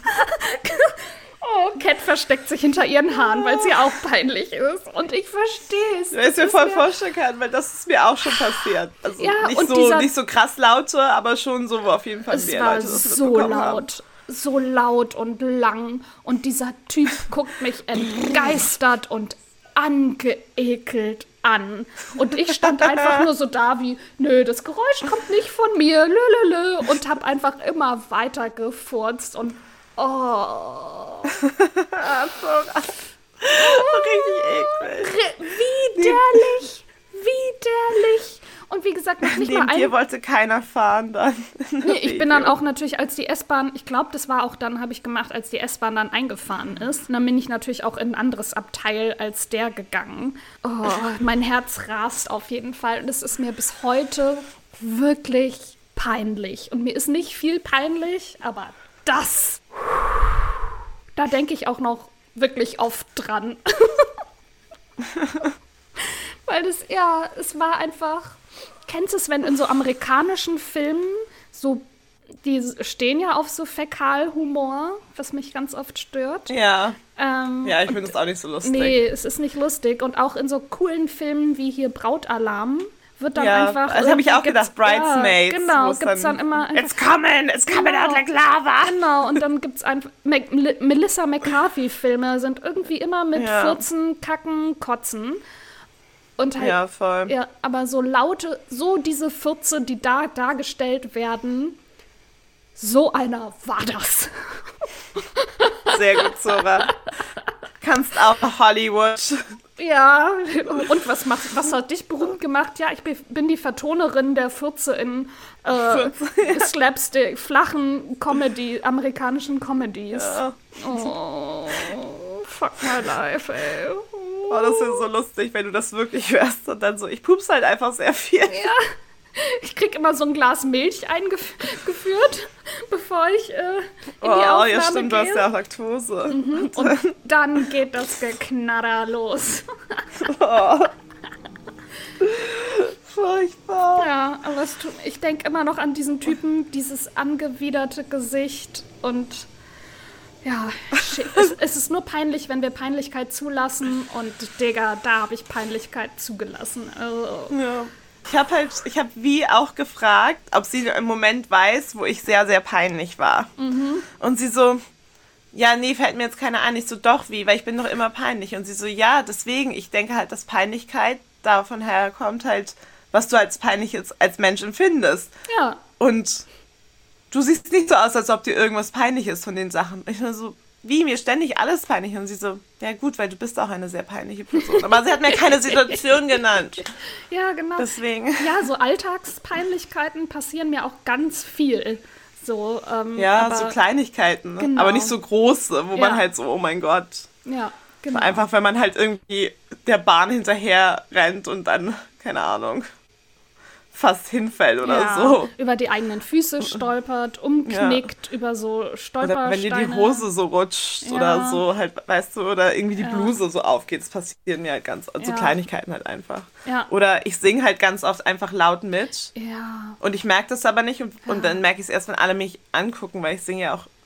Oh, Cat versteckt sich hinter ihren Haaren, weil es ihr auch peinlich ist. Und ich verstehe es. Ich mir voll vorstellen kann, weil das ist mir auch schon passiert. Also Ja, nicht, und nicht so krass laute, aber schon so, wo auf jeden Fall Es mehr war Leute das so mitbekommen haben. laut. So laut und lang. Und dieser Typ guckt mich entgeistert und angeekelt an. Und ich stand einfach nur so da wie, nö, das Geräusch kommt nicht von mir, lülülü. Und hab einfach immer weiter gefurzt und oh. Richtig eklig. Widerlich. Widerlich. Und wie gesagt, noch nicht Neben mal dir wollte keiner fahren dann. Nee, ich bin dann auch natürlich, als die S-Bahn, ich glaube, das war auch dann, habe ich gemacht, als die S-Bahn dann eingefahren ist. Und dann bin ich natürlich auch in ein anderes Abteil als der gegangen. Oh, mein Herz rast auf jeden Fall. Und es ist mir bis heute wirklich peinlich. Und mir ist nicht viel peinlich, aber das, da denke ich auch noch wirklich oft dran. Weil das, ja, es war einfach... Kennst du es, wenn in so amerikanischen Filmen so, die stehen ja auf so Fäkalhumor, was mich ganz oft stört. Ja. Ja, Ich finde das auch nicht so lustig. Nee, es ist nicht lustig. Und auch in so coolen Filmen wie hier Brautalarm wird dann Ja, einfach... das habe ich auch gedacht, Bridesmaids. Ja, genau, wo es gibt es dann immer... It's coming out like lava. Genau, und dann gibt es einfach... Melissa McCarthy-Filme sind irgendwie immer mit Ja. Furzen, Kacken, Kotzen. Und halt, Ja, voll. ja, aber so laute, so diese Fürze, die da dargestellt werden, so einer war das. Sehr gut, Zora. Kannst auch Hollywood. Ja, und was hat dich berühmt gemacht? Ja, ich bin die Vertonerin der Fürze in Slapstick, flachen amerikanischen Comedies. Ja. Oh, fuck my life, ey. Oh, das wäre so lustig, wenn du das wirklich wärst und dann so, ich pups halt einfach sehr viel. Ja, Ich krieg immer so ein Glas Milch eingeführt, bevor ich in die Aufnahme ja stimmt, gehe. du hast ja auch Laktose. Und dann geht das Geknarrer los. Furchtbar. Ja, aber ich denke immer noch an diesen Typen, dieses angewiderte Gesicht und ja, es ist nur peinlich, wenn wir Peinlichkeit zulassen und Digga, da habe ich Peinlichkeit zugelassen. Also. Ja. Ich habe wie auch gefragt, ob sie im Moment weiß, wo ich sehr, sehr peinlich war. Und sie so, ja, nee, fällt mir jetzt keiner an. Ich so, doch, wie, weil ich bin doch immer peinlich. Und sie so, ja, deswegen, ich denke halt, dass Peinlichkeit davon herkommt halt, was du als peinlich als Mensch empfindest. Ja. Und du siehst nicht so aus, als ob dir irgendwas peinlich ist von den Sachen. Ich nur so, wie, mir ständig alles peinlich. Und sie so, ja gut, weil du bist auch eine sehr peinliche Person. Aber sie hat mir keine Situation genannt. Ja, genau. Deswegen. Ja, so Alltagspeinlichkeiten passieren mir auch ganz viel. So, Ja, aber, so Kleinigkeiten. Genau. Aber nicht so große, wo man halt so, oh mein Gott. Ja, genau. Einfach, wenn man halt irgendwie der Bahn hinterher rennt und dann, keine Ahnung, fast hinfällt oder so. Über die eigenen Füße stolpert, umknickt, über so Stolpersteine. Oder wenn dir die Hose so rutscht oder so, halt, weißt du, oder irgendwie die Bluse so aufgeht. Das passiert mir halt ganz, also Kleinigkeiten halt einfach. Ja. Oder ich singe halt ganz oft einfach laut mit. Ja. Und ich merke das aber nicht und dann merke ich es erst, wenn alle mich angucken, weil ich singe ja auch,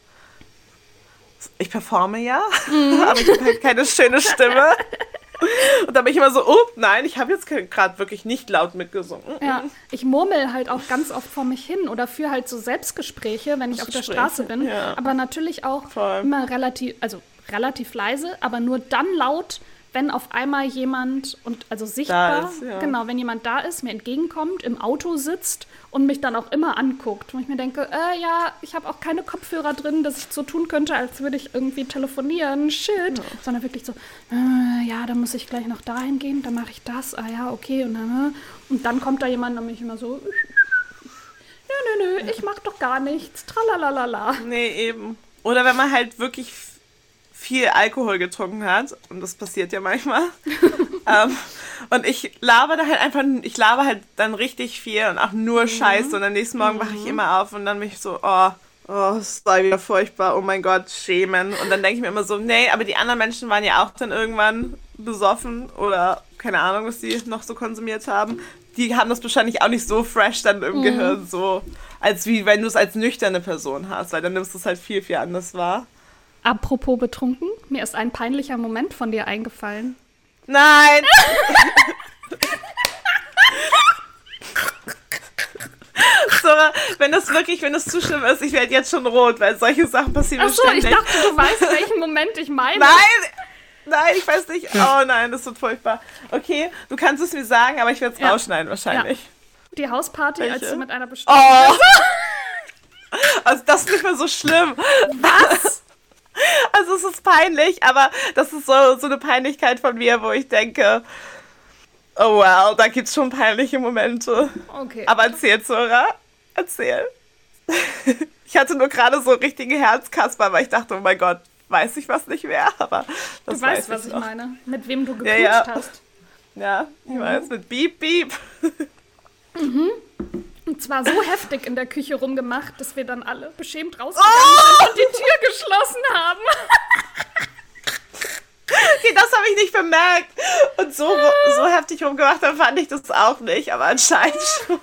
ich performe ja, aber ich habe halt keine schöne Stimme. Und dann bin ich immer so, oh, nein, ich habe jetzt gerade wirklich nicht laut mitgesungen. Ja, ich murmel halt auch ganz oft vor mich hin oder führe halt so Selbstgespräche, wenn ich auf der Straße bin. Ja. Aber natürlich auch Voll. immer relativ leise, aber nur dann laut, wenn auf einmal jemand, also sichtbar, da ist, ja. Genau, wenn jemand da ist, mir entgegenkommt, im Auto sitzt und mich dann auch immer anguckt. Und ich mir denke, ja, ich habe auch keine Kopfhörer drin, dass ich so tun könnte, als würde ich irgendwie telefonieren, shit. Ja. Sondern wirklich so, ja, dann muss ich gleich noch dahin gehen, dann mache ich das, ja, okay. Und dann kommt da jemand und mich immer so, nö, ich mach doch gar nichts, tralalala. Nee, eben. Oder wenn man halt wirklich viel Alkohol getrunken hat, und das passiert ja manchmal, und ich laber halt dann richtig viel und auch nur Scheiße und am nächsten Morgen wache ich immer auf und dann bin ich so, es war wieder furchtbar, oh mein Gott, schämen. Und dann denke ich mir immer so, nee, aber die anderen Menschen waren ja auch dann irgendwann besoffen oder keine Ahnung, was die noch so konsumiert haben. Die haben das wahrscheinlich auch nicht so fresh dann im Gehirn, so als wie wenn du es als nüchterne Person hast, weil dann nimmst du es halt viel, viel anders wahr. Apropos betrunken, mir ist ein peinlicher Moment von dir eingefallen. Nein! Sora, wenn das zu schlimm ist, ich werde jetzt schon rot, weil solche Sachen passieren mir ständig. Ich dachte, du weißt, welchen Moment ich meine. Nein, ich weiß nicht. Oh nein, das wird furchtbar. Okay, du kannst es mir sagen, aber ich werde es rausschneiden wahrscheinlich. Ja. Die Hausparty, Welche? als du mit einer bestimmten... Also das ist nicht mehr so schlimm. Was? Also es ist peinlich, aber das ist so eine Peinlichkeit von mir, wo ich denke, oh wow, da gibt's schon peinliche Momente. Okay. Aber erzähl, Zora. Erzähl. Ich hatte nur gerade so richtige Herzkasper, weil ich dachte, oh mein Gott, weiß ich was nicht mehr, aber das du weißt, was ich meine. Mit wem du geknutscht hast. Ja, ich weiß, mit Beep, Beep. Und zwar so heftig in der Küche rumgemacht, dass wir dann alle beschämt rausgegangen sind und die Tür geschlossen haben. Okay, das habe ich nicht bemerkt. Und so heftig rumgemacht, dann fand ich das auch nicht, aber anscheinend schon.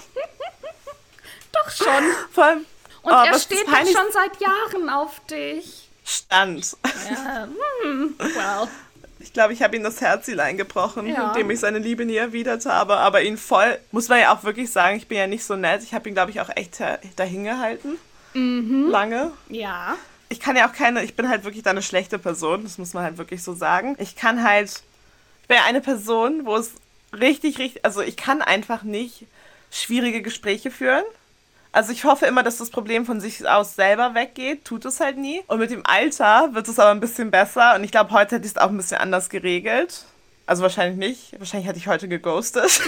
Doch schon. Vor allem, und er steht doch schon seit Jahren auf dich. Stand. Ja, well. Ich glaube, ich habe ihm das Herz eingebrochen, indem ich seine Liebe nie erwidert habe. Aber ihn voll, muss man ja auch wirklich sagen, ich bin ja nicht so nett. Ich habe ihn, glaube ich, auch echt dahin gehalten. Lange. Ja. Ich bin halt wirklich da eine schlechte Person. Das muss man halt wirklich so sagen. Ich bin ja eine Person, wo es richtig, also ich kann einfach nicht schwierige Gespräche führen. Also ich hoffe immer, dass das Problem von sich aus selber weggeht. Tut es halt nie. Und mit dem Alter wird es aber ein bisschen besser. Und ich glaube, heute hätte ich es auch ein bisschen anders geregelt. Also wahrscheinlich nicht. Wahrscheinlich hätte ich heute geghostet. Es ist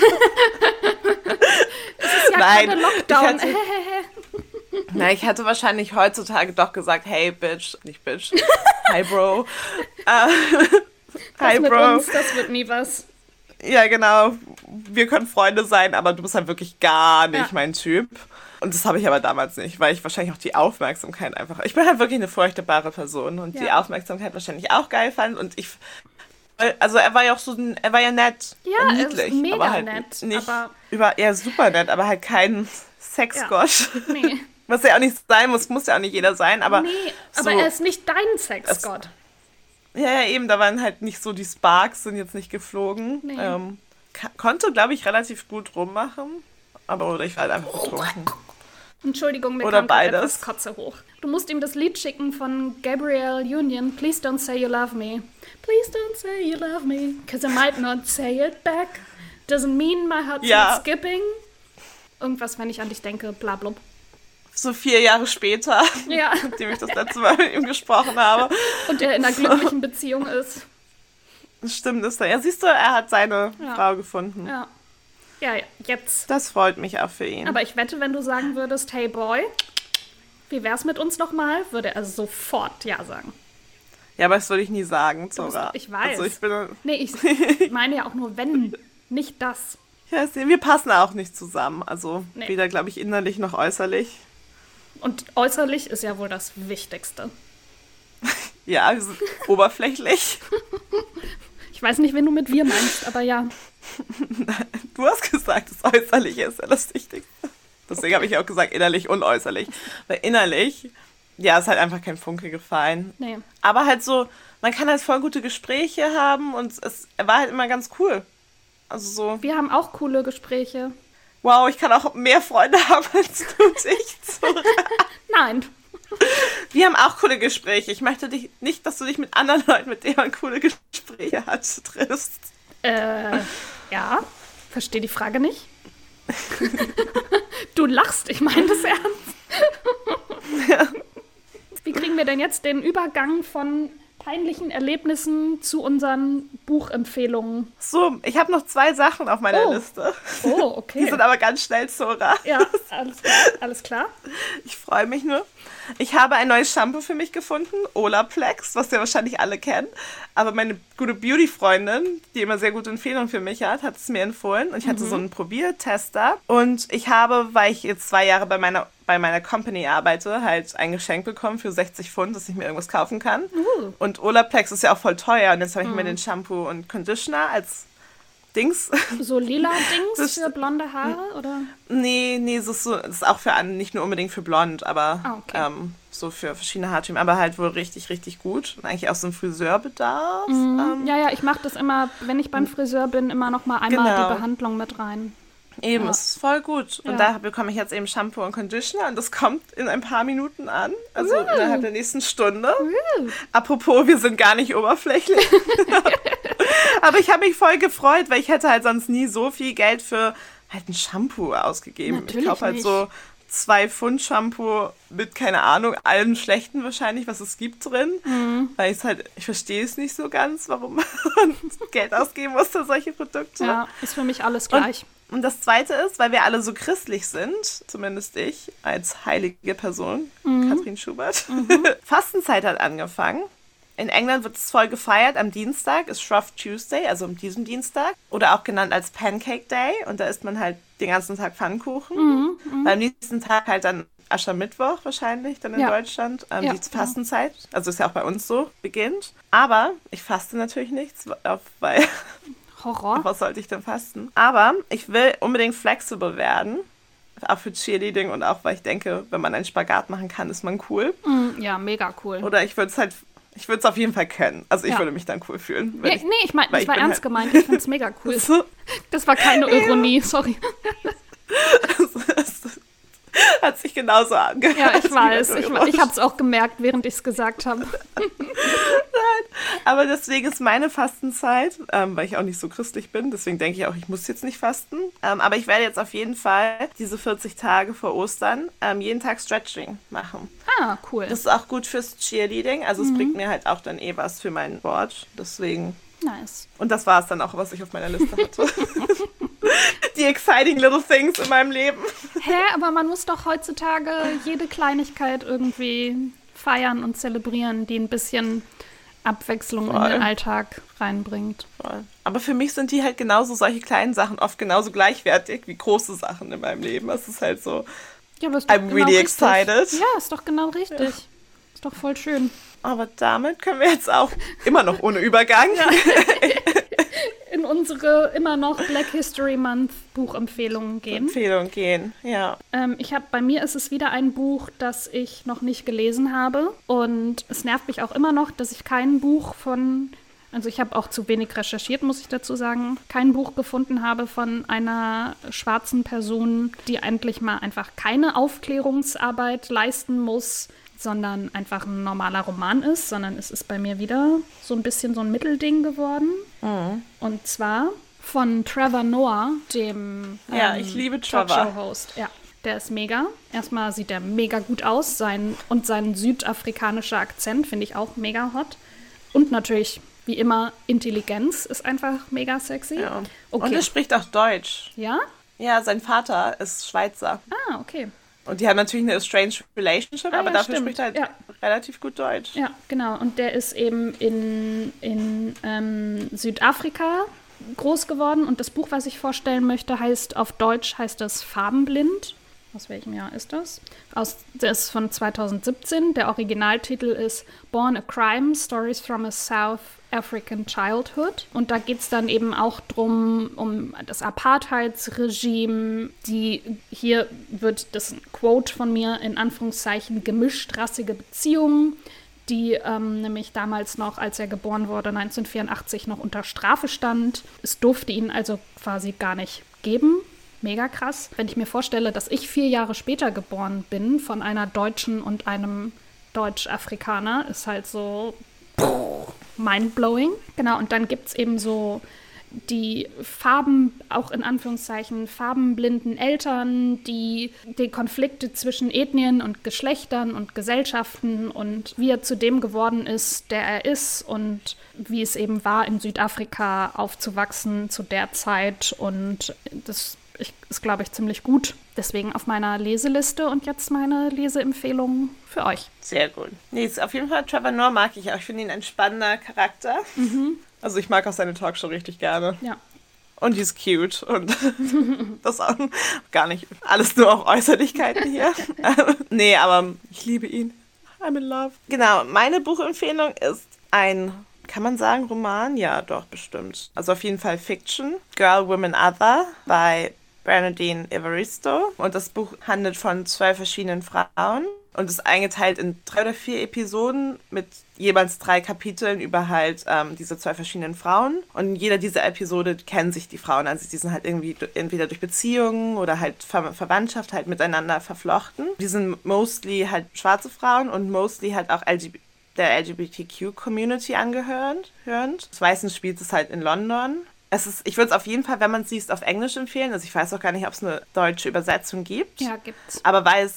ja gerade Lockdown. Ich hätte wahrscheinlich heutzutage doch gesagt, hey, Bitch. Nicht Bitch. Hi, Bro. Hi, mit Bro. Uns, das wird nie was. Ja, genau. wir können Freunde sein, aber du bist halt wirklich gar nicht mein Typ. Und das habe ich aber damals nicht, weil ich wahrscheinlich auch die Aufmerksamkeit einfach... Ich bin halt wirklich eine furchtbare Person und die Aufmerksamkeit wahrscheinlich auch geil fand. Und ich... Also er war ja auch so... Er war ja nett und niedlich. Er ist mega aber halt nett. Nicht aber super nett, aber halt kein Sexgott. Ja, nee. Was ja auch nicht sein muss ja auch nicht jeder sein, aber... Nee, aber er ist nicht dein Sexgott. Ja, eben, da waren halt nicht so die Sparks, sind jetzt nicht geflogen. Nee. Konnte, glaube ich, relativ gut rummachen, oder ich war halt einfach betrunken. Entschuldigung, mir Oder kam beides. etwas Kotze hoch. Du musst ihm das Lied schicken von Gabrielle Union. Please don't say you love me. Please don't say you love me. Because I might not say it back. Doesn't mean my heart's not skipping. Irgendwas, wenn ich an dich denke, bla blub. So 4 Jahre später, nachdem ich das letzte Mal mit ihm gesprochen habe. Und er in einer glücklichen Beziehung ist. Stimmt, ist er. Ja, siehst du, er hat seine Frau gefunden. Ja. Ja, jetzt. Das freut mich auch für ihn. Aber ich wette, wenn du sagen würdest, hey Boy, wie wär's mit uns nochmal, würde er sofort ja sagen. Ja, aber das würde ich nie sagen, Zora. Ich weiß. Also ich meine ja auch nur, wenn, nicht das. Ja, wir passen auch nicht zusammen. Also weder, glaube ich, innerlich noch äußerlich. Und äußerlich ist ja wohl das Wichtigste. Ja, wir sind oberflächlich. Ich weiß nicht, wen du mit wir meinst, aber ja. Du hast gesagt, das Äußerliche ist ja das Wichtigste. Deswegen habe ich auch gesagt, innerlich und äußerlich. Weil innerlich, ist halt einfach kein Funke gefallen. Nee. Aber halt so, man kann halt voll gute Gespräche haben und es war halt immer ganz cool. Also so. Wir haben auch coole Gespräche. Wow, ich kann auch mehr Freunde haben als du und ich. Nein. Wir haben auch coole Gespräche. Ich möchte nicht, dass du dich mit anderen Leuten, mit denen man coole Gespräche hat, triffst. Ja. Verstehe die Frage nicht. Du lachst, ich meine das ernst. Ja. Wie kriegen wir denn jetzt den Übergang von peinlichen Erlebnissen zu unseren Buchempfehlungen? So, ich habe noch 2 Sachen auf meiner Liste. Oh, okay. Die sind aber ganz schnell, Zora. Ja, alles klar. Ich freue mich nur. Ich habe ein neues Shampoo für mich gefunden, Olaplex, was ja wahrscheinlich alle kennen. Aber meine gute Beauty-Freundin, die immer sehr gute Empfehlungen für mich hat es mir empfohlen. Und ich hatte so einen Probiertester. Und ich habe, weil ich jetzt 2 Jahre bei meiner Company arbeite, halt ein Geschenk bekommen für 60 Pfund, dass ich mir irgendwas kaufen kann. Und Olaplex ist ja auch voll teuer. Und jetzt habe ich mir den Shampoo und Conditioner als Dings. So lila Dings für blonde Haare, oder? Nee, das ist auch nicht nur unbedingt für blond, aber so für verschiedene Haartypen, aber halt wohl richtig, richtig gut. Und eigentlich auch so ein Friseurbedarf. Ja, ich mache das immer, wenn ich beim Friseur bin, immer noch mal einmal die Behandlung mit rein. Eben, es ist voll gut. Und da bekomme ich jetzt eben Shampoo und Conditioner und das kommt in ein paar Minuten an. Also innerhalb der nächsten Stunde. Apropos, wir sind gar nicht oberflächlich. Aber ich habe mich voll gefreut, weil ich hätte halt sonst nie so viel Geld für halt ein Shampoo ausgegeben. Natürlich ich kaufe halt nicht. so 2 Pfund Shampoo mit, keine Ahnung, allem Schlechten wahrscheinlich, was es gibt drin. Weil ich verstehe es nicht so ganz, warum man Geld ausgeben muss für solche Produkte. Ja, ist für mich alles gleich. Und das Zweite ist, weil wir alle so christlich sind, zumindest ich als heilige Person, Katrin Schubert, Fastenzeit hat angefangen. In England wird es voll gefeiert. Am Dienstag ist Shrove Tuesday, also am diesem Dienstag. Oder auch genannt als Pancake Day. Und da isst man halt den ganzen Tag Pfannkuchen. Beim nächsten Tag halt dann Aschermittwoch wahrscheinlich, dann in Deutschland. Die Fastenzeit, also ist ja auch bei uns so, beginnt. Aber ich faste natürlich nichts, weil... Horror. Was sollte ich denn fasten? Aber ich will unbedingt flexibel werden. Auch für Cheerleading und auch, weil ich denke, wenn man einen Spagat machen kann, ist man cool. Ja, mega cool. Oder ich würde es auf jeden Fall können. Also ich würde mich dann cool fühlen. Ich meine, das war ernst gemeint. Ich finde es mega cool. Das war keine Ironie, sorry. Hat sich genauso angehört. Ja, ich weiß. Ich habe es auch gemerkt, während ich es gesagt habe. Nein, aber deswegen ist meine Fastenzeit, weil ich auch nicht so christlich bin, deswegen denke ich auch, ich muss jetzt nicht fasten. Aber ich werde jetzt auf jeden Fall diese 40 Tage vor Ostern jeden Tag Stretching machen. Ah, cool. Das ist auch gut fürs Cheerleading. Also es bringt mir halt auch dann was für meinen Sport. Deswegen. Nice. Und das war es dann auch, was ich auf meiner Liste hatte. Die exciting little things in meinem Leben. Aber man muss doch heutzutage jede Kleinigkeit irgendwie feiern und zelebrieren, die ein bisschen Abwechslung in den Alltag reinbringt. Voll. Aber für mich sind die halt genauso solche kleinen Sachen oft genauso gleichwertig wie große Sachen in meinem Leben. Es ist halt so, ja, aber ist doch I'm really excited. Ja, ist doch genau richtig. Ja. Ist doch voll schön. Aber damit können wir jetzt auch immer noch ohne Übergang in unsere immer noch Black History Month Buchempfehlungen gehen. Ja. Bei mir ist es wieder ein Buch, das ich noch nicht gelesen habe. Und es nervt mich auch immer noch, dass ich kein Buch also ich habe auch zu wenig recherchiert, muss ich dazu sagen, kein Buch gefunden habe von einer schwarzen Person, die endlich mal einfach keine Aufklärungsarbeit leisten muss, sondern einfach ein normaler Roman ist, sondern es ist bei mir wieder so ein bisschen so ein Mittelding geworden. Mhm. Und zwar von Trevor Noah, dem ich liebe Trevor. Talkshow-Host. Ja, der ist mega. Erstmal sieht er mega gut aus. Sein südafrikanischer Akzent finde ich auch mega hot. Und natürlich, wie immer, Intelligenz ist einfach mega sexy. Ja. Okay. Und er spricht auch Deutsch. Ja? Ja, sein Vater ist Schweizer. Ah, okay. Und die haben natürlich eine strange relationship, aber dafür spricht er halt relativ gut Deutsch. Ja, genau. Und der ist eben in Südafrika groß geworden. Und das Buch, was ich vorstellen möchte, auf Deutsch heißt das Farbenblind. Aus welchem Jahr ist das? Das ist von 2017. Der Originaltitel ist Born a Crime, Stories from a South African Childhood. Und da geht es dann eben auch um das Apartheidsregime. Hier wird das ein Quote von mir, in Anführungszeichen, gemischtrassige Beziehungen, die nämlich damals noch, als er geboren wurde, 1984 noch unter Strafe stand. Es durfte ihn also quasi gar nicht geben. Mega krass. Wenn ich mir vorstelle, dass ich 4 Jahre später geboren bin von einer Deutschen und einem Deutsch-Afrikaner, ist halt so mindblowing. Genau, und dann gibt es eben so die auch in Anführungszeichen farbenblinden Eltern, die Konflikte zwischen Ethnien und Geschlechtern und Gesellschaften und wie er zu dem geworden ist, der er ist und wie es eben war, in Südafrika aufzuwachsen zu der Zeit. Und das ist, glaube ich, ziemlich gut. Deswegen auf meiner Leseliste und jetzt meine Leseempfehlung für euch. Sehr gut. Nee, auf jeden Fall Trevor Noah mag ich auch. Ich finde ihn ein spannender Charakter. Mhm. Also ich mag auch seine Talkshow richtig gerne. Ja. Und die ist cute. Und das auch gar nicht alles nur auf Äußerlichkeiten hier. Nee, aber ich liebe ihn. I'm in love. Genau, meine Buchempfehlung ist kann man sagen, Roman? Ja, doch, bestimmt. Also auf jeden Fall Fiction. Girl, Woman, Other bei Bernardine Evaristo. Und das Buch handelt von 2 verschiedenen Frauen und ist eingeteilt in 3 oder 4 Episoden mit jeweils 3 Kapiteln über halt diese 2 verschiedenen Frauen. Und in jeder dieser Episode kennen sich die Frauen. Also die sind halt irgendwie entweder durch Beziehungen oder halt Verwandtschaft halt miteinander verflochten. Die sind mostly halt schwarze Frauen und mostly halt auch der LGBTQ-Community angehörend. Meistens spielt es halt in London. Ich würde es auf jeden Fall, wenn man es liest, auf Englisch empfehlen. Also ich weiß auch gar nicht, ob es eine deutsche Übersetzung gibt. Ja, gibt's. Aber weil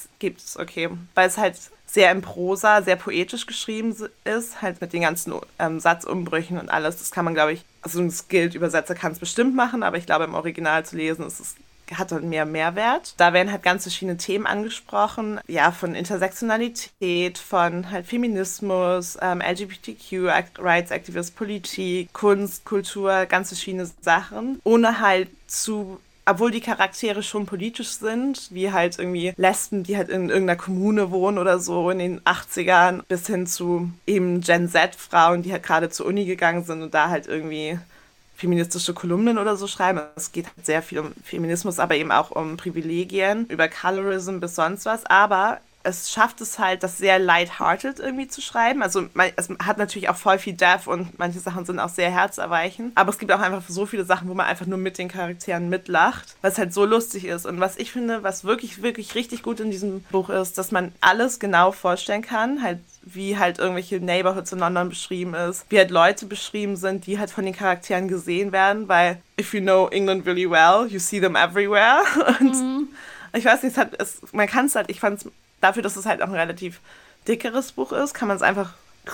es halt sehr in Prosa, sehr poetisch geschrieben ist, halt mit den ganzen Satzumbrüchen und alles. Das kann man, glaube ich, also ein Skilled-Übersetzer kann es bestimmt machen, aber ich glaube, im Original zu lesen hat dann mehr Mehrwert. Da werden halt ganz verschiedene Themen angesprochen, ja, von Intersektionalität, von halt Feminismus, LGBTQ-Rights-Activism, Politik, Kunst, Kultur, ganz verschiedene Sachen, ohne halt obwohl die Charaktere schon politisch sind, wie halt irgendwie Lesben, die halt in irgendeiner Kommune wohnen oder so in den 80ern, bis hin zu eben Gen Z-Frauen, die halt gerade zur Uni gegangen sind und da halt irgendwie feministische Kolumnen oder so schreiben. Es geht halt sehr viel um Feminismus, aber eben auch um Privilegien, über Colorism bis sonst was. Aber es schafft es halt, das sehr lighthearted irgendwie zu schreiben. Also es hat natürlich auch voll viel Depth und manche Sachen sind auch sehr herzerweichend. Aber es gibt auch einfach so viele Sachen, wo man einfach nur mit den Charakteren mitlacht, was halt so lustig ist. Und was ich finde, was wirklich, wirklich richtig gut in diesem Buch ist, dass man alles genau vorstellen kann, halt wie halt irgendwelche Neighborhoods in London beschrieben ist, wie halt Leute beschrieben sind, die halt von den Charakteren gesehen werden, weil if you know England really well, you see them everywhere. Und ich weiß nicht, man kann es halt, ich fand es dafür, dass es halt auch ein relativ dickeres Buch ist, kann man es einfach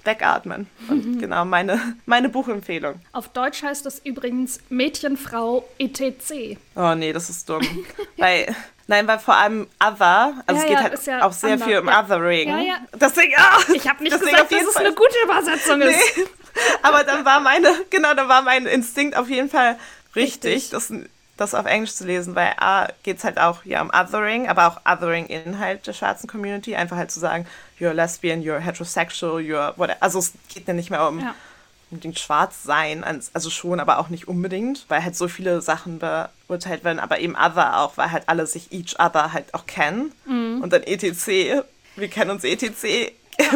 wegatmen. Und genau, meine Buchempfehlung. Auf Deutsch heißt das übrigens Mädchenfrau etc. Oh nee, das ist dumm. weil vor allem Other, also es geht halt ist ja auch sehr viel um Othering. Ja, ja. Deswegen, Ich habe nicht gesagt, dass es eine gute Übersetzung ist. Nee. Aber dann war mein Instinkt auf jeden Fall richtig. Das auf Englisch zu lesen, weil geht es halt auch um Othering, aber auch Othering in halt der schwarzen Community. Einfach halt zu sagen, you're lesbian, you're heterosexual, you're whatever. Also es geht ja nicht mehr um unbedingt schwarz sein, also schon, aber auch nicht unbedingt, weil halt so viele Sachen beurteilt werden, aber eben Other auch, weil halt alle sich each other halt auch kennen. Und dann ETC, wir kennen uns ETC.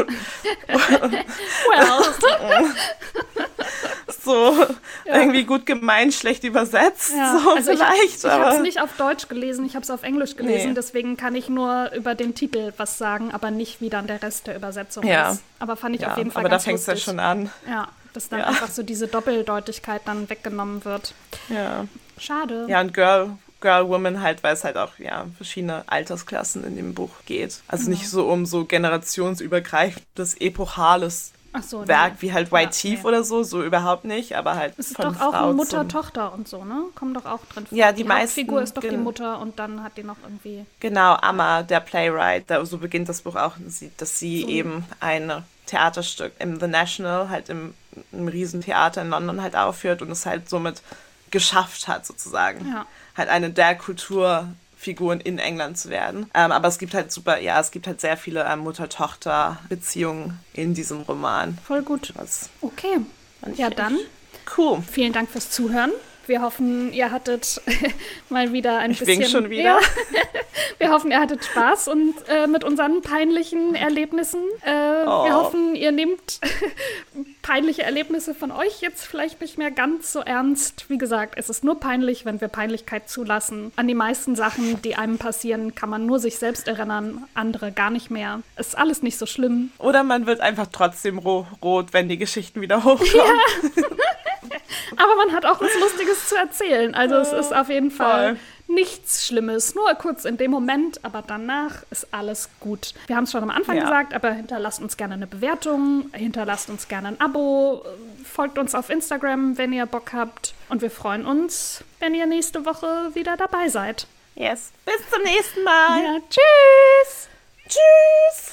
So irgendwie gut gemeint, schlecht übersetzt. Ja. So also vielleicht. Ich habe es nicht auf Deutsch gelesen, ich habe es auf Englisch gelesen, deswegen kann ich nur über den Titel was sagen, aber nicht, wie dann der Rest der Übersetzung ist. Aber fand ich auf jeden Fall ganz lustig. Aber da fängt es ja schon an. Ja, dass dann einfach so diese Doppeldeutigkeit dann weggenommen wird. Ja. Schade. Ja, und Girl, Woman halt, weil es halt auch verschiedene Altersklassen in dem Buch geht. Also nicht so um so generationsübergreifendes, epochales Werk wie halt White Teeth oder so überhaupt nicht, aber halt es ist von doch auch Frau Mutter-Tochter und so, ne? Kommen doch auch drin vor. Ja, die meisten. Hauptfigur ist doch die Mutter und dann hat die noch irgendwie... Genau, Amma, der Playwright, so beginnt das Buch auch, dass sie eben ein Theaterstück im The National, halt im Riesentheater in London halt aufführt und es halt somit geschafft hat, sozusagen. Ja. Halt eine der Kulturfiguren in England zu werden. Aber es gibt halt sehr viele Mutter-Tochter-Beziehungen in diesem Roman. Voll gut. Okay. Ja, dann. Cool. Vielen Dank fürs Zuhören. Wir hoffen, ihr hattet mal wieder ein bisschen... Ich wink schon wieder. Ja. Wir hoffen, ihr hattet Spaß und mit unseren peinlichen Erlebnissen. Wir hoffen, ihr nehmt peinliche Erlebnisse von euch jetzt vielleicht nicht mehr ganz so ernst. Wie gesagt, es ist nur peinlich, wenn wir Peinlichkeit zulassen. An die meisten Sachen, die einem passieren, kann man nur sich selbst erinnern, andere gar nicht mehr. Ist alles nicht so schlimm. Oder man wird einfach trotzdem rot, wenn die Geschichten wieder hochkommen. Ja. Aber man hat auch was Lustiges zu erzählen. Also es ist auf jeden Fall nichts Schlimmes. Nur kurz in dem Moment, aber danach ist alles gut. Wir haben es schon am Anfang gesagt, aber hinterlasst uns gerne eine Bewertung, hinterlasst uns gerne ein Abo, folgt uns auf Instagram, wenn ihr Bock habt. Und wir freuen uns, wenn ihr nächste Woche wieder dabei seid. Yes. Bis zum nächsten Mal. Ja, tschüss. Tschüss.